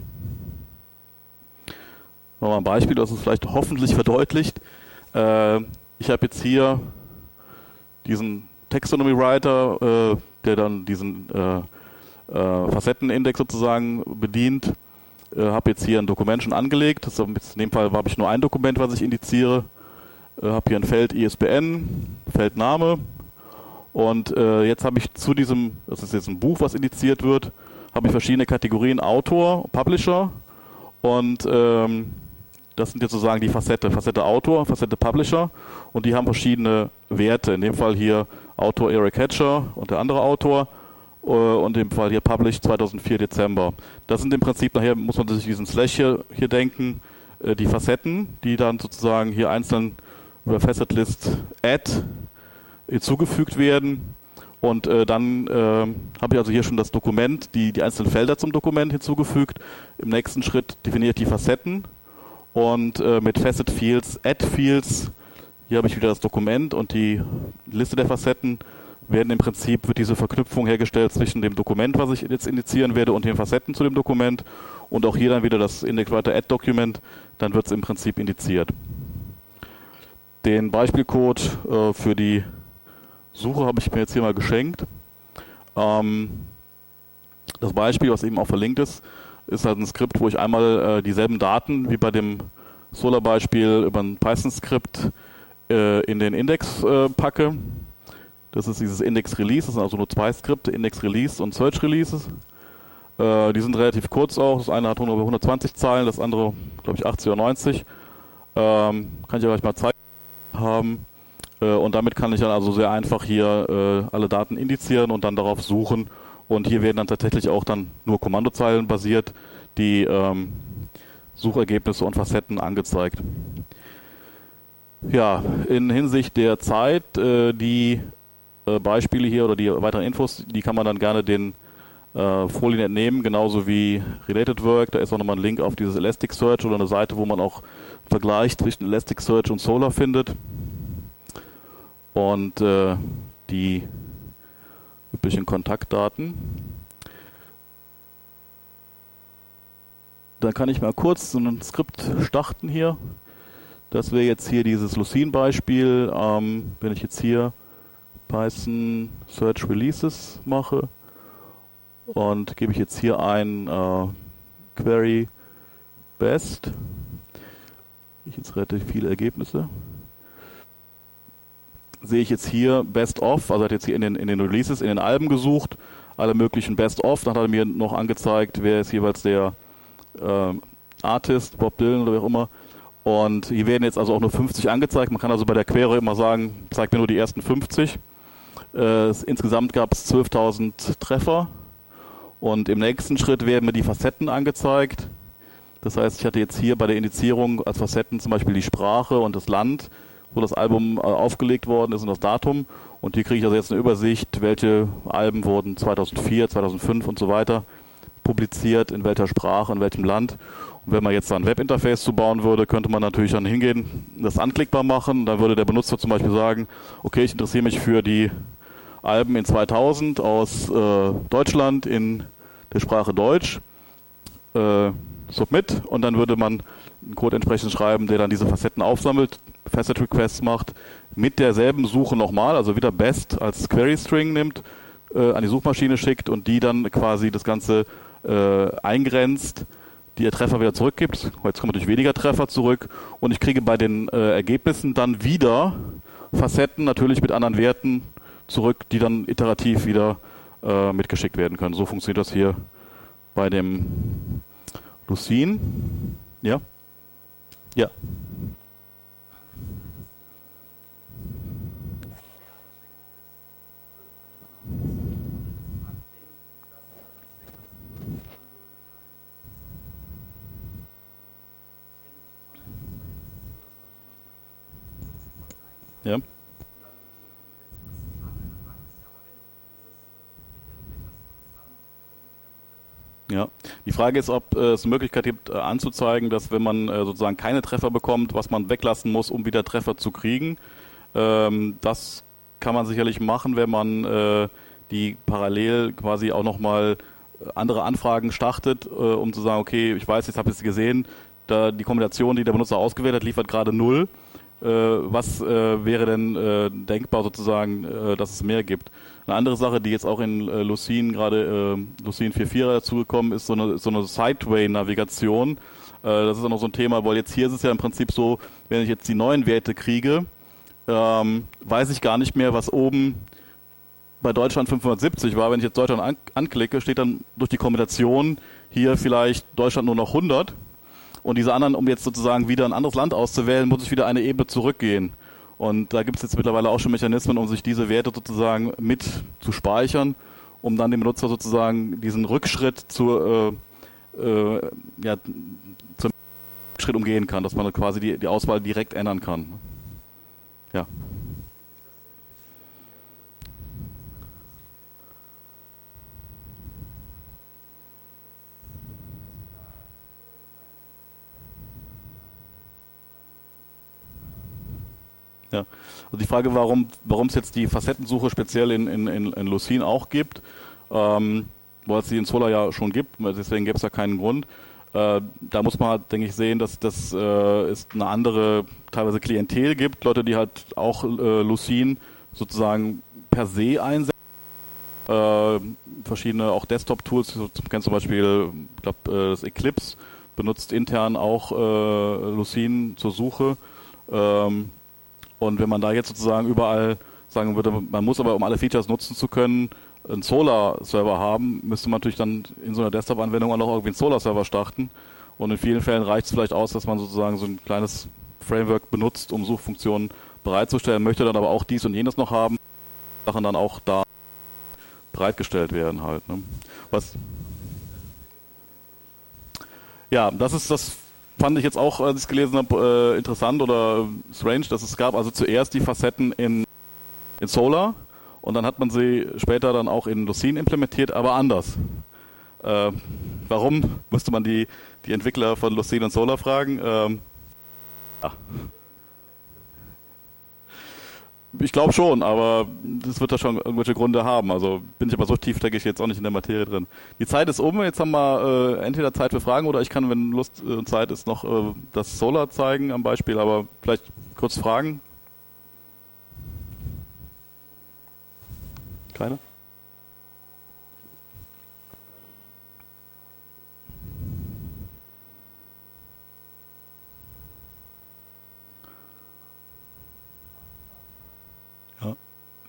Nochmal ein Beispiel, das es vielleicht hoffentlich verdeutlicht. Äh, ich habe jetzt hier diesen Taxonomy Writer, äh, der dann diesen äh, Äh, Facettenindex sozusagen bedient. Äh, habe jetzt hier ein Dokument schon angelegt. Das, in dem Fall habe ich nur ein Dokument, was ich indiziere. Äh, habe hier ein Feld I S B N, Feldname. Und äh, jetzt habe ich zu diesem, das ist jetzt ein Buch, was indiziert wird, habe ich verschiedene Kategorien Autor, Publisher. Und ähm, das sind jetzt sozusagen die Facette. Facette Autor, Facette Publisher. Und die haben verschiedene Werte. In dem Fall hier Autor Eric Hatcher und der andere Autor. Und im Fall hier Published zweitausendvier Dezember. Das sind im Prinzip, nachher muss man sich diesen Slash hier, hier denken, äh, die Facetten, die dann sozusagen hier einzeln über Facet List Add hinzugefügt werden. Und äh, dann äh, habe ich also hier schon das Dokument, die, die einzelnen Felder zum Dokument hinzugefügt. Im nächsten Schritt definiere ich die Facetten und äh, mit Facet Fields, Add Fields, hier habe ich wieder das Dokument und die Liste der Facetten. Werden im Prinzip, wird diese Verknüpfung hergestellt zwischen dem Dokument, was ich jetzt indizieren werde, und den Facetten zu dem Dokument und auch hier dann wieder das Index Writer Add Document, dann wird es im Prinzip indiziert. Den Beispielcode äh, für die Suche habe ich mir jetzt hier mal geschenkt. Ähm, das Beispiel, was eben auch verlinkt ist, ist halt ein Skript, wo ich einmal äh, dieselben Daten wie bei dem Solar-Beispiel über ein Python-Skript äh, in den Index äh, packe. Das ist dieses Index Release, das sind also nur zwei Skripte, Index Release und Search Releases. Äh, die sind relativ kurz auch, das eine hat nur hundertzwanzig Zeilen, das andere, glaube ich, achtzig oder neunzig. Ähm, kann ich euch mal zeigen haben. Äh, Äh, und damit kann ich dann also sehr einfach hier äh, alle Daten indizieren und dann darauf suchen. Und hier werden dann tatsächlich auch dann nur Kommandozeilen basiert die ähm, Suchergebnisse und Facetten angezeigt. Ja, in Hinsicht der Zeit, äh, die äh, Beispiele hier oder die weiteren Infos, die kann man dann gerne den äh, Folien entnehmen, genauso wie Related Work. Da ist auch nochmal ein Link auf dieses Elasticsearch oder eine Seite, wo man auch einen Vergleich zwischen Elasticsearch und Solr findet. Und äh, die üblichen Kontaktdaten. Dann kann ich mal kurz so ein Skript starten hier. Das wäre jetzt hier dieses Lucene-Beispiel. Ähm, wenn ich jetzt hier Python Search Releases mache und gebe ich jetzt hier ein äh, Query Best. Ich jetzt relativ viele Ergebnisse. Sehe ich jetzt hier Best of, also hat jetzt hier in den, in den Releases, in den Alben gesucht, alle möglichen Best of. Dann hat er mir noch angezeigt, wer ist jeweils der äh, Artist, Bob Dylan oder wer auch immer. Und hier werden jetzt also auch nur fünfzig angezeigt. Man kann also bei der Query immer sagen, zeigt mir nur die ersten fünfzig. Äh, insgesamt gab es zwölftausend Treffer. Und im nächsten Schritt werden mir die Facetten angezeigt. Das heißt, ich hatte jetzt hier bei der Indizierung als Facetten zum Beispiel die Sprache und das Land, wo das Album äh, aufgelegt worden ist und das Datum. Und hier kriege ich also jetzt eine Übersicht, welche Alben wurden zweitausendvier, zweitausendfünf und so weiter publiziert, in welcher Sprache, in welchem Land. Und wenn man jetzt da ein Webinterface zu bauen würde, könnte man natürlich dann hingehen, das anklickbar machen. Dann würde der Benutzer zum Beispiel sagen, okay, ich interessiere mich für die Alben in zweitausend aus äh, Deutschland in der Sprache Deutsch. Äh, Submit. Und dann würde man einen Code entsprechend schreiben, der dann diese Facetten aufsammelt, Facet Requests macht, mit derselben Suche nochmal, also wieder Best als Query String nimmt, äh, an die Suchmaschine schickt und die dann quasi das Ganze äh, eingrenzt, die der Treffer wieder zurückgibt. Jetzt kommen natürlich weniger Treffer zurück und ich kriege bei den äh, Ergebnissen dann wieder Facetten, natürlich mit anderen Werten zurück, die dann iterativ wieder äh, mitgeschickt werden können. So funktioniert das hier bei dem Lucene. Ja? Ja. Ja. Ja, die Frage ist, ob äh, es eine Möglichkeit gibt, äh, anzuzeigen, dass wenn man äh, sozusagen keine Treffer bekommt, was man weglassen muss, um wieder Treffer zu kriegen. Ähm, das kann man sicherlich machen, wenn man äh, die parallel quasi auch nochmal andere Anfragen startet, äh, um zu sagen, okay, ich weiß, jetzt habe ich es gesehen, da die Kombination, die der Benutzer ausgewählt hat, liefert gerade null. Äh, was äh, wäre denn äh, denkbar sozusagen, äh, dass es mehr gibt? Eine andere Sache, die jetzt auch in äh, Lucene gerade äh, Lucene vier Punkt vier dazugekommen ist, so eine, so eine Sideway-Navigation. Äh, das ist auch noch so ein Thema, weil jetzt hier ist es ja im Prinzip so, wenn ich jetzt die neuen Werte kriege, ähm, weiß ich gar nicht mehr, was oben bei Deutschland fünfhundertsiebzig war. Wenn ich jetzt Deutschland an, anklicke, steht dann durch die Kombination hier vielleicht Deutschland nur noch hundert. Und diese anderen, um jetzt sozusagen wieder ein anderes Land auszuwählen, muss ich wieder eine Ebene zurückgehen. Und da gibt es jetzt mittlerweile auch schon Mechanismen, um sich diese Werte sozusagen mit zu speichern, um dann dem Benutzer sozusagen diesen Rückschritt zur, äh, äh, ja, zum Schritt umgehen kann, dass man quasi die, die Auswahl direkt ändern kann. Ja. Ja, also die Frage, warum warum es jetzt die Facettensuche speziell in, in, in Lucene auch gibt, ähm, weil es die in Solr ja schon gibt, deswegen gibt es da keinen Grund. Äh, da muss man halt, denke ich, sehen, dass das äh, es eine andere teilweise Klientel gibt, Leute, die halt auch äh, Lucene sozusagen per se einsetzen. Äh, verschiedene auch Desktop-Tools, du kennst zum Beispiel, ich glaube, äh, das Eclipse benutzt intern auch äh, Lucene zur Suche. Ähm, Und wenn man da jetzt sozusagen überall sagen würde, man muss aber, um alle Features nutzen zu können, einen Solr-Server haben, müsste man natürlich dann in so einer Desktop-Anwendung auch noch irgendwie einen Solr-Server starten. Und in vielen Fällen reicht es vielleicht aus, dass man sozusagen so ein kleines Framework benutzt, um Suchfunktionen bereitzustellen, möchte dann aber auch dies und jenes noch haben, Sachen dann auch da bereitgestellt werden halt. Ne? Was? Ja, das ist das fand ich jetzt auch, als ich es gelesen habe, äh, interessant oder strange, dass es gab also zuerst die Facetten in, in Solar und dann hat man sie später dann auch in Lucene implementiert, aber anders. Äh, warum? Müsste man die, die Entwickler von Lucene und Solar fragen. Ähm, ja. Ich glaube schon, aber das wird da schon irgendwelche Gründe haben. Also bin ich aber so tief, denke ich jetzt auch nicht in der Materie drin. Die Zeit ist um. Jetzt haben wir äh, entweder Zeit für Fragen oder ich kann, wenn Lust und äh, Zeit ist, noch äh, das Solar zeigen am Beispiel. Aber vielleicht kurz Fragen. Keine? Ja.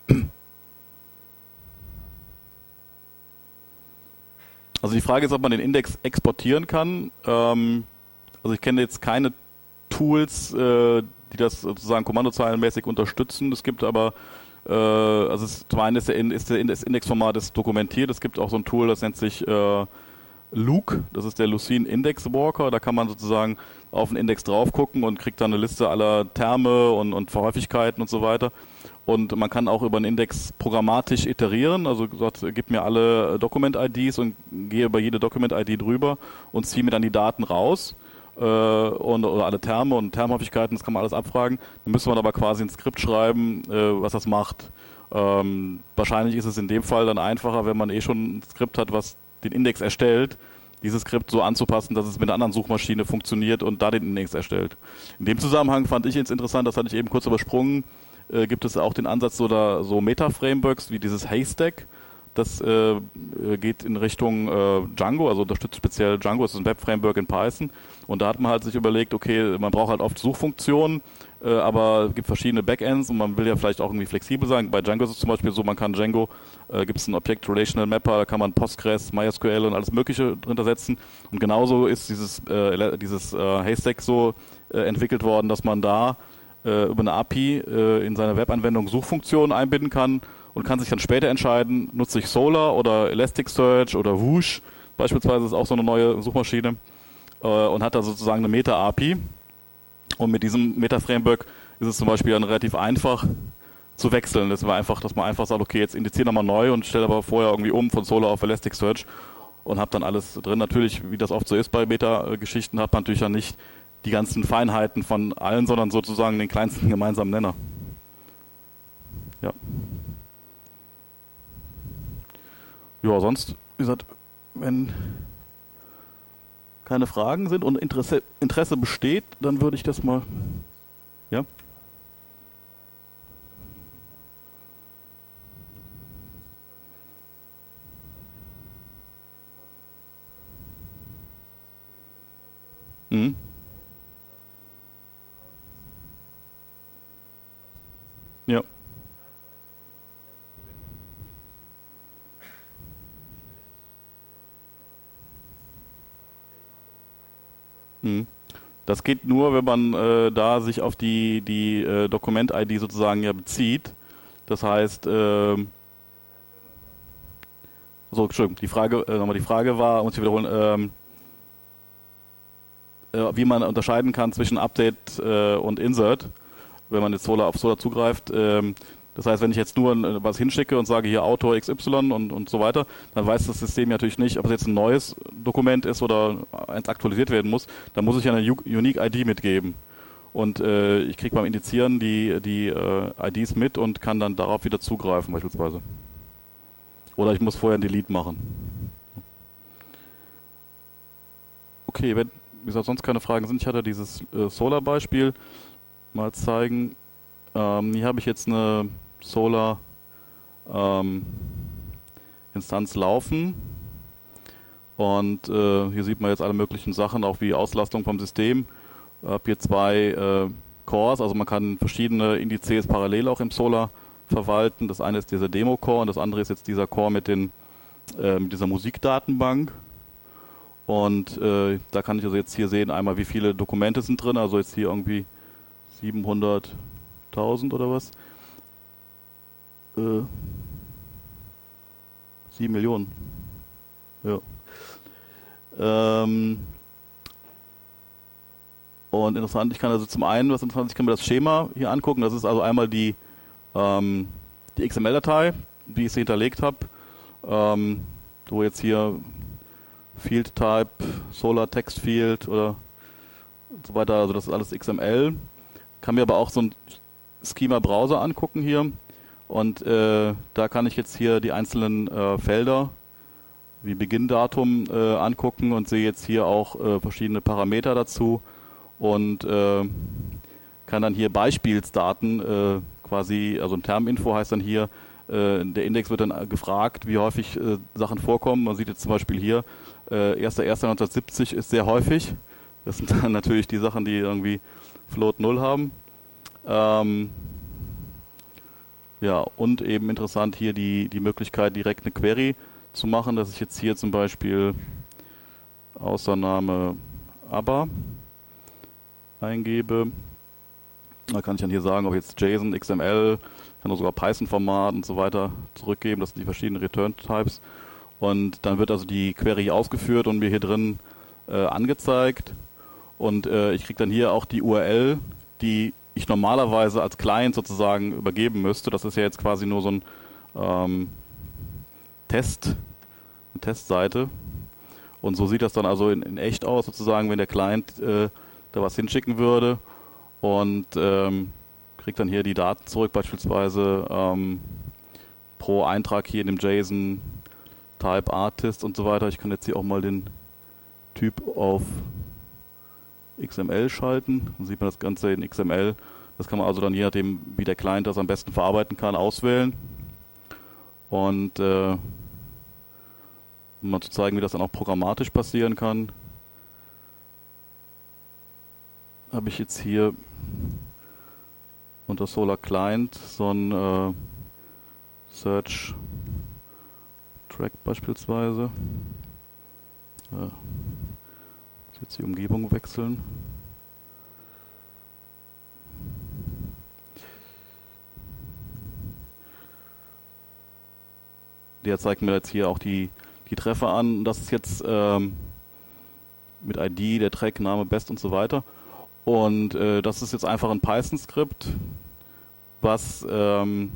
Also die Frage ist, ob man den Index exportieren kann. Ähm, also ich kenne jetzt keine Tools, äh, die das sozusagen kommandozeilenmäßig unterstützen. Es gibt aber, äh, also es, zum einen ist der, ist der das Indexformat ist dokumentiert. Es gibt auch so ein Tool, das nennt sich äh, Luke. Das ist der Lucene Index Walker. Da kann man sozusagen auf den Index drauf gucken und kriegt dann eine Liste aller Terme und, und Häufigkeiten und so weiter. Und man kann auch über einen Index programmatisch iterieren, also gesagt, gib mir alle Document-I Ds und gehe über jede Document-I D drüber und ziehe mir dann die Daten raus äh, und, oder alle Terme und Termhäufigkeiten, das kann man alles abfragen. Dann müsste man aber quasi ein Skript schreiben, äh, was das macht. Ähm, wahrscheinlich ist es in dem Fall dann einfacher, wenn man eh schon ein Skript hat, was den Index erstellt, dieses Skript so anzupassen, dass es mit einer anderen Suchmaschine funktioniert und da den Index erstellt. In dem Zusammenhang fand ich jetzt interessant, das hatte ich eben kurz übersprungen, Äh, gibt es auch den Ansatz oder so Meta-Frameworks wie dieses Haystack. Das äh, geht in Richtung äh, Django, also unterstützt speziell Django, das ist ein Web-Framework in Python. Und da hat man halt sich überlegt, okay, man braucht halt oft Suchfunktionen, äh, aber es gibt verschiedene Backends und man will ja vielleicht auch irgendwie flexibel sein. Bei Django ist es zum Beispiel so, man kann Django, äh, gibt es einen Object Relational Mapper, da kann man Postgres, MySQL und alles Mögliche drunter setzen. Und genauso ist dieses, äh, dieses äh, Haystack so äh, entwickelt worden, dass man da über eine A P I äh, in seine Webanwendung Suchfunktionen einbinden kann und kann sich dann später entscheiden, nutze ich Solar oder Elasticsearch oder Whoosh, beispielsweise ist auch so eine neue Suchmaschine, äh, und hat da sozusagen eine Meta-A P I. Und mit diesem Meta-Framework ist es zum Beispiel dann relativ einfach zu wechseln. Das war einfach, dass man einfach sagt, okay, jetzt indiziere nochmal neu und stelle aber vorher irgendwie um von Solar auf Elasticsearch und habe dann alles drin. Natürlich, wie das oft so ist bei Meta-Geschichten, hat man natürlich ja nicht die ganzen Feinheiten von allen, sondern sozusagen den kleinsten gemeinsamen Nenner. Ja. Ja, sonst, wie gesagt, wenn keine Fragen sind und Interesse, Interesse besteht, dann würde ich das mal. Ja? Mhm. Ja. Mhm. Das geht nur, wenn man äh, da sich auf die, die äh, Dokument-I D sozusagen ja bezieht. Das heißt, äh, so, Entschuldigung, die Frage, äh, nochmal die Frage war, muss ich wiederholen, ähm, äh, wie man unterscheiden kann zwischen Update äh, und Insert, wenn man jetzt Solar auf Solar zugreift. Ähm, das heißt, wenn ich jetzt nur äh, was hinschicke und sage hier Autor X Y und, und so weiter, dann weiß das System natürlich nicht, ob es jetzt ein neues Dokument ist oder eins aktualisiert werden muss. Dann muss ich ja eine U- Unique I D mitgeben. Und äh, ich kriege beim Indizieren die, die äh, I Ds mit und kann dann darauf wieder zugreifen beispielsweise. Oder ich muss vorher ein Delete machen. Okay, wenn wie gesagt, sonst keine Fragen sind, ich hatte dieses äh, Solar-Beispiel mal zeigen. Ähm, hier habe ich jetzt eine Solar ähm, Instanz laufen und äh, hier sieht man jetzt alle möglichen Sachen, auch wie Auslastung vom System. Ich habe hier zwei äh, Cores, also man kann verschiedene Indizes parallel auch im Solar verwalten. Das eine ist dieser Demo-Core und das andere ist jetzt dieser Core mit, den, äh, mit dieser Musikdatenbank. Und äh, da kann ich also jetzt hier sehen, einmal wie viele Dokumente sind drin, also jetzt hier irgendwie siebenhundert, tausend oder was? Äh, sieben Millionen. Ja. Ähm, und interessant, ich kann also zum einen, was interessant ist, ich kann mir das Schema hier angucken. Das ist also einmal die, ähm, die X M L-Datei, wie ich sie hinterlegt habe. Ähm, wo jetzt hier Field Type, Solar Text Field oder und so weiter, also das ist alles X M L. Kann mir aber auch so ein Schema Browser angucken hier und äh, da kann ich jetzt hier die einzelnen äh, Felder wie Beginndatum äh, angucken und sehe jetzt hier auch äh, verschiedene Parameter dazu und äh, kann dann hier Beispielsdaten äh, quasi, also ein Terminfo heißt dann hier, äh, der Index wird dann gefragt, wie häufig äh, Sachen vorkommen. Man sieht jetzt zum Beispiel hier, äh, erster erster neunzehnhundertsiebzig ist sehr häufig. Das sind dann natürlich die Sachen, die irgendwie Float null haben. Ähm, ja, und eben interessant hier die, die Möglichkeit, direkt eine Query zu machen, dass ich jetzt hier zum Beispiel Außername aber eingebe. Da kann ich dann hier sagen, ob jetzt JSON, X M L, kann auch sogar Python-Format und so weiter zurückgeben. Das sind die verschiedenen Return-Types. Und dann wird also die Query ausgeführt und mir hier drin äh, angezeigt. Und äh, ich kriege dann hier auch die U R L, die ich normalerweise als Client sozusagen übergeben müsste. Das ist ja jetzt quasi nur so ein ähm, Test, eine Testseite. Und so sieht das dann also in, in echt aus, sozusagen, wenn der Client äh, da was hinschicken würde. Und ähm, kriegt dann hier die Daten zurück, beispielsweise ähm, pro Eintrag hier in dem JSON, Type Artist und so weiter. Ich kann jetzt hier auch mal den Typ auf X M L schalten. Dann sieht man das Ganze in X M L. Das kann man also dann je nachdem, wie der Client das am besten verarbeiten kann, auswählen. Und äh, um mal zu zeigen, wie das dann auch programmatisch passieren kann, habe ich jetzt hier unter Solar Client so ein äh, Search Track beispielsweise. Ja. Jetzt die Umgebung wechseln. Der zeigt mir jetzt hier auch die, die Treffer an. Das ist jetzt ähm, mit I D, der Track, Name, Best und so weiter. Und äh, das ist jetzt einfach ein Python-Skript, was ähm,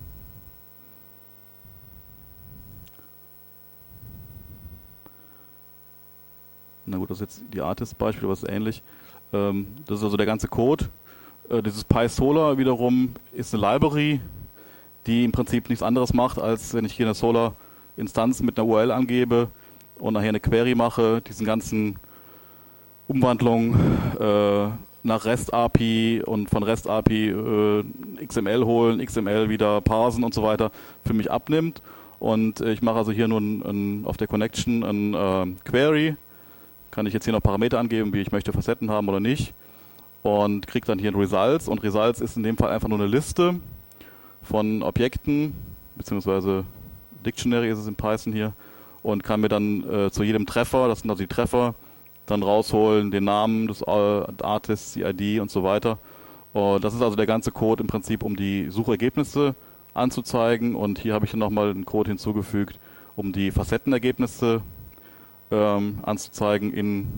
na gut, das ist jetzt die Artist-Beispiel, aber es ist ähnlich. Ähm, das ist also der ganze Code. Äh, dieses PySolar wiederum ist eine Library, die im Prinzip nichts anderes macht, als wenn ich hier eine Solar-Instanz mit einer U R L angebe und nachher eine Query mache, diesen ganzen Umwandlung äh, nach REST-A P I und von REST-A P I äh, X M L holen, X M L wieder parsen und so weiter für mich abnimmt. Und äh, ich mache also hier nur ein, ein, auf der Connection ein äh, Query. Kann ich jetzt hier noch Parameter angeben, wie ich möchte Facetten haben oder nicht. Und kriege dann hier ein Results. Und Results ist in dem Fall einfach nur eine Liste von Objekten, beziehungsweise Dictionary ist es in Python hier. Und kann mir dann äh, zu jedem Treffer, das sind also die Treffer, dann rausholen, den Namen des Artists, die I D und so weiter. Und das ist also der ganze Code im Prinzip, um die Suchergebnisse anzuzeigen. Und hier habe ich dann nochmal einen Code hinzugefügt, um die Facettenergebnisse ähm, anzuzeigen in,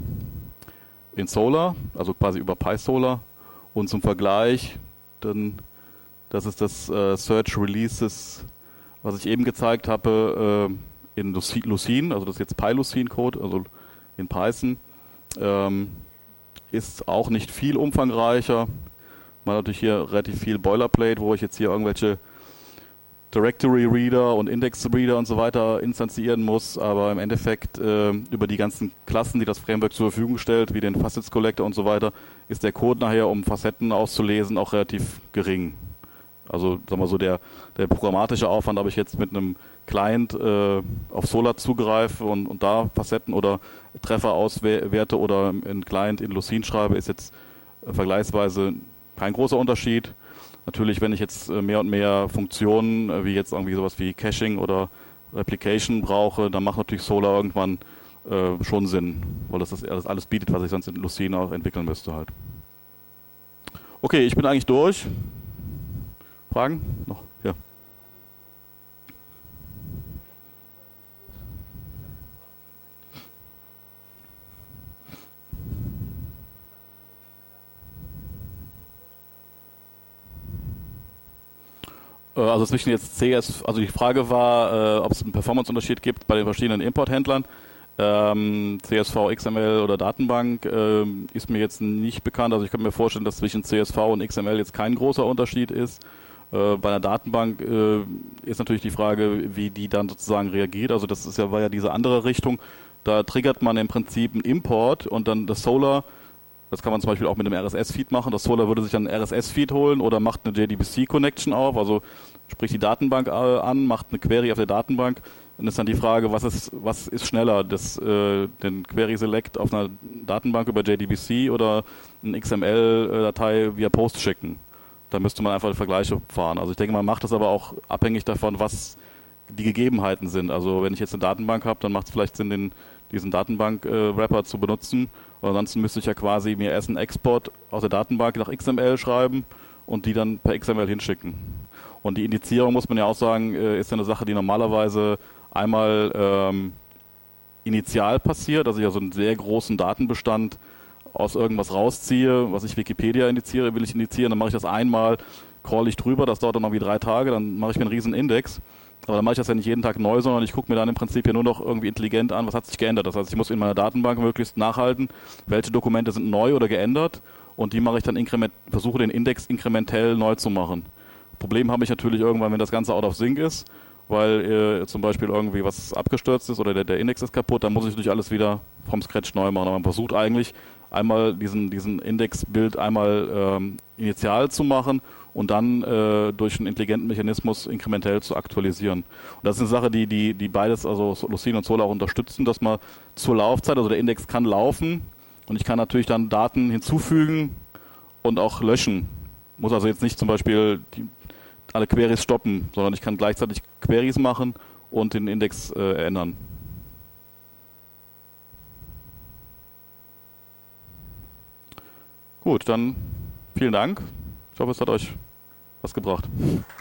in Solar, also quasi über PySolar. Und zum Vergleich, dann, das ist das äh, Search Releases, was ich eben gezeigt habe, äh, in Lucene, also das ist jetzt PyLucene-Code, also in Python. Ähm, ist auch nicht viel umfangreicher. Man hat natürlich hier relativ viel Boilerplate, wo ich jetzt hier irgendwelche Directory Reader und Index Reader und so weiter instanzieren muss, aber im Endeffekt äh, über die ganzen Klassen, die das Framework zur Verfügung stellt, wie den Facets Collector und so weiter, ist der Code nachher, um Facetten auszulesen, auch relativ gering. Also sagen wir so, der, der programmatische Aufwand, ob ich jetzt mit einem Client äh, auf Solar zugreife und, und da Facetten oder Treffer auswerte oder einen Client in Lucene schreibe, ist jetzt äh, vergleichsweise kein großer Unterschied. Natürlich, wenn ich jetzt äh, mehr und mehr Funktionen, äh, wie jetzt irgendwie sowas wie Caching oder Replication brauche, dann macht natürlich Solar irgendwann äh, schon Sinn, weil das, das alles bietet, was ich sonst in Lucene auch entwickeln müsste halt. Okay, ich bin eigentlich durch. Fragen? Noch? Ja. Äh, Also zwischen jetzt C S, also die Frage war, äh, ob es einen Performance-Unterschied gibt bei den verschiedenen Importhändlern. Ähm, C S V, X M L oder Datenbank ähm, ist mir jetzt nicht bekannt. Also ich kann mir vorstellen, dass zwischen C S V und X M L jetzt kein großer Unterschied ist. Äh, bei einer Datenbank äh, ist natürlich die Frage, wie die dann sozusagen reagiert. Also das ist ja, war ja diese andere Richtung. Da triggert man im Prinzip einen Import und dann das Solar. Das kann man zum Beispiel auch mit einem R S S-Feed machen. Das Solar würde sich dann einen R S S-Feed holen oder macht eine J D B C-Connection auf, also spricht die Datenbank äh, an, macht eine Query auf der Datenbank. Dann ist dann die Frage, was ist, was ist schneller, das, äh, den Query-Select auf einer Datenbank über J D B C oder eine X M L-Datei via Post schicken. Da müsste man einfach Vergleiche fahren. Also ich denke, man macht das aber auch abhängig davon, was die Gegebenheiten sind. Also wenn ich jetzt eine Datenbank habe, dann macht es vielleicht Sinn, den, diesen Datenbank-Wrapper zu benutzen. Und ansonsten müsste ich ja quasi mir erst einen Export aus der Datenbank nach X M L schreiben und die dann per X M L hinschicken. Und die Indizierung, muss man ja auch sagen, ist ja eine Sache, die normalerweise einmal ähm, initial passiert, also ich ja so einen sehr großen Datenbestand aus irgendwas rausziehe, was ich Wikipedia indiziere, will ich indizieren, dann mache ich das einmal, crawl ich drüber, das dauert dann noch wie drei Tage, dann mache ich mir einen riesen Index. Aber dann mache ich das ja nicht jeden Tag neu, sondern ich gucke mir dann im Prinzip ja nur noch irgendwie intelligent an, was hat sich geändert. Das heißt, ich muss in meiner Datenbank möglichst nachhalten, welche Dokumente sind neu oder geändert und die mache ich dann inkrement, versuche den Index inkrementell neu zu machen. Problem habe ich natürlich irgendwann, wenn das Ganze out of sync ist, weil äh, zum Beispiel irgendwie was abgestürzt ist oder der, der Index ist kaputt, dann muss ich natürlich alles wieder vom Scratch neu machen. Aber man versucht eigentlich einmal diesen, diesen Indexbild einmal ähm, initial zu machen und dann äh, durch einen intelligenten Mechanismus inkrementell zu aktualisieren. Und das ist eine Sache, die, die, die beides, also Lucene und Solar auch unterstützen, dass man zur Laufzeit, also der Index kann laufen und ich kann natürlich dann Daten hinzufügen und auch löschen. Muss also jetzt nicht zum Beispiel die, alle Queries stoppen, sondern ich kann gleichzeitig Queries machen und den Index äh, ändern. Gut, dann vielen Dank. Ich hoffe, es hat euch was gebracht.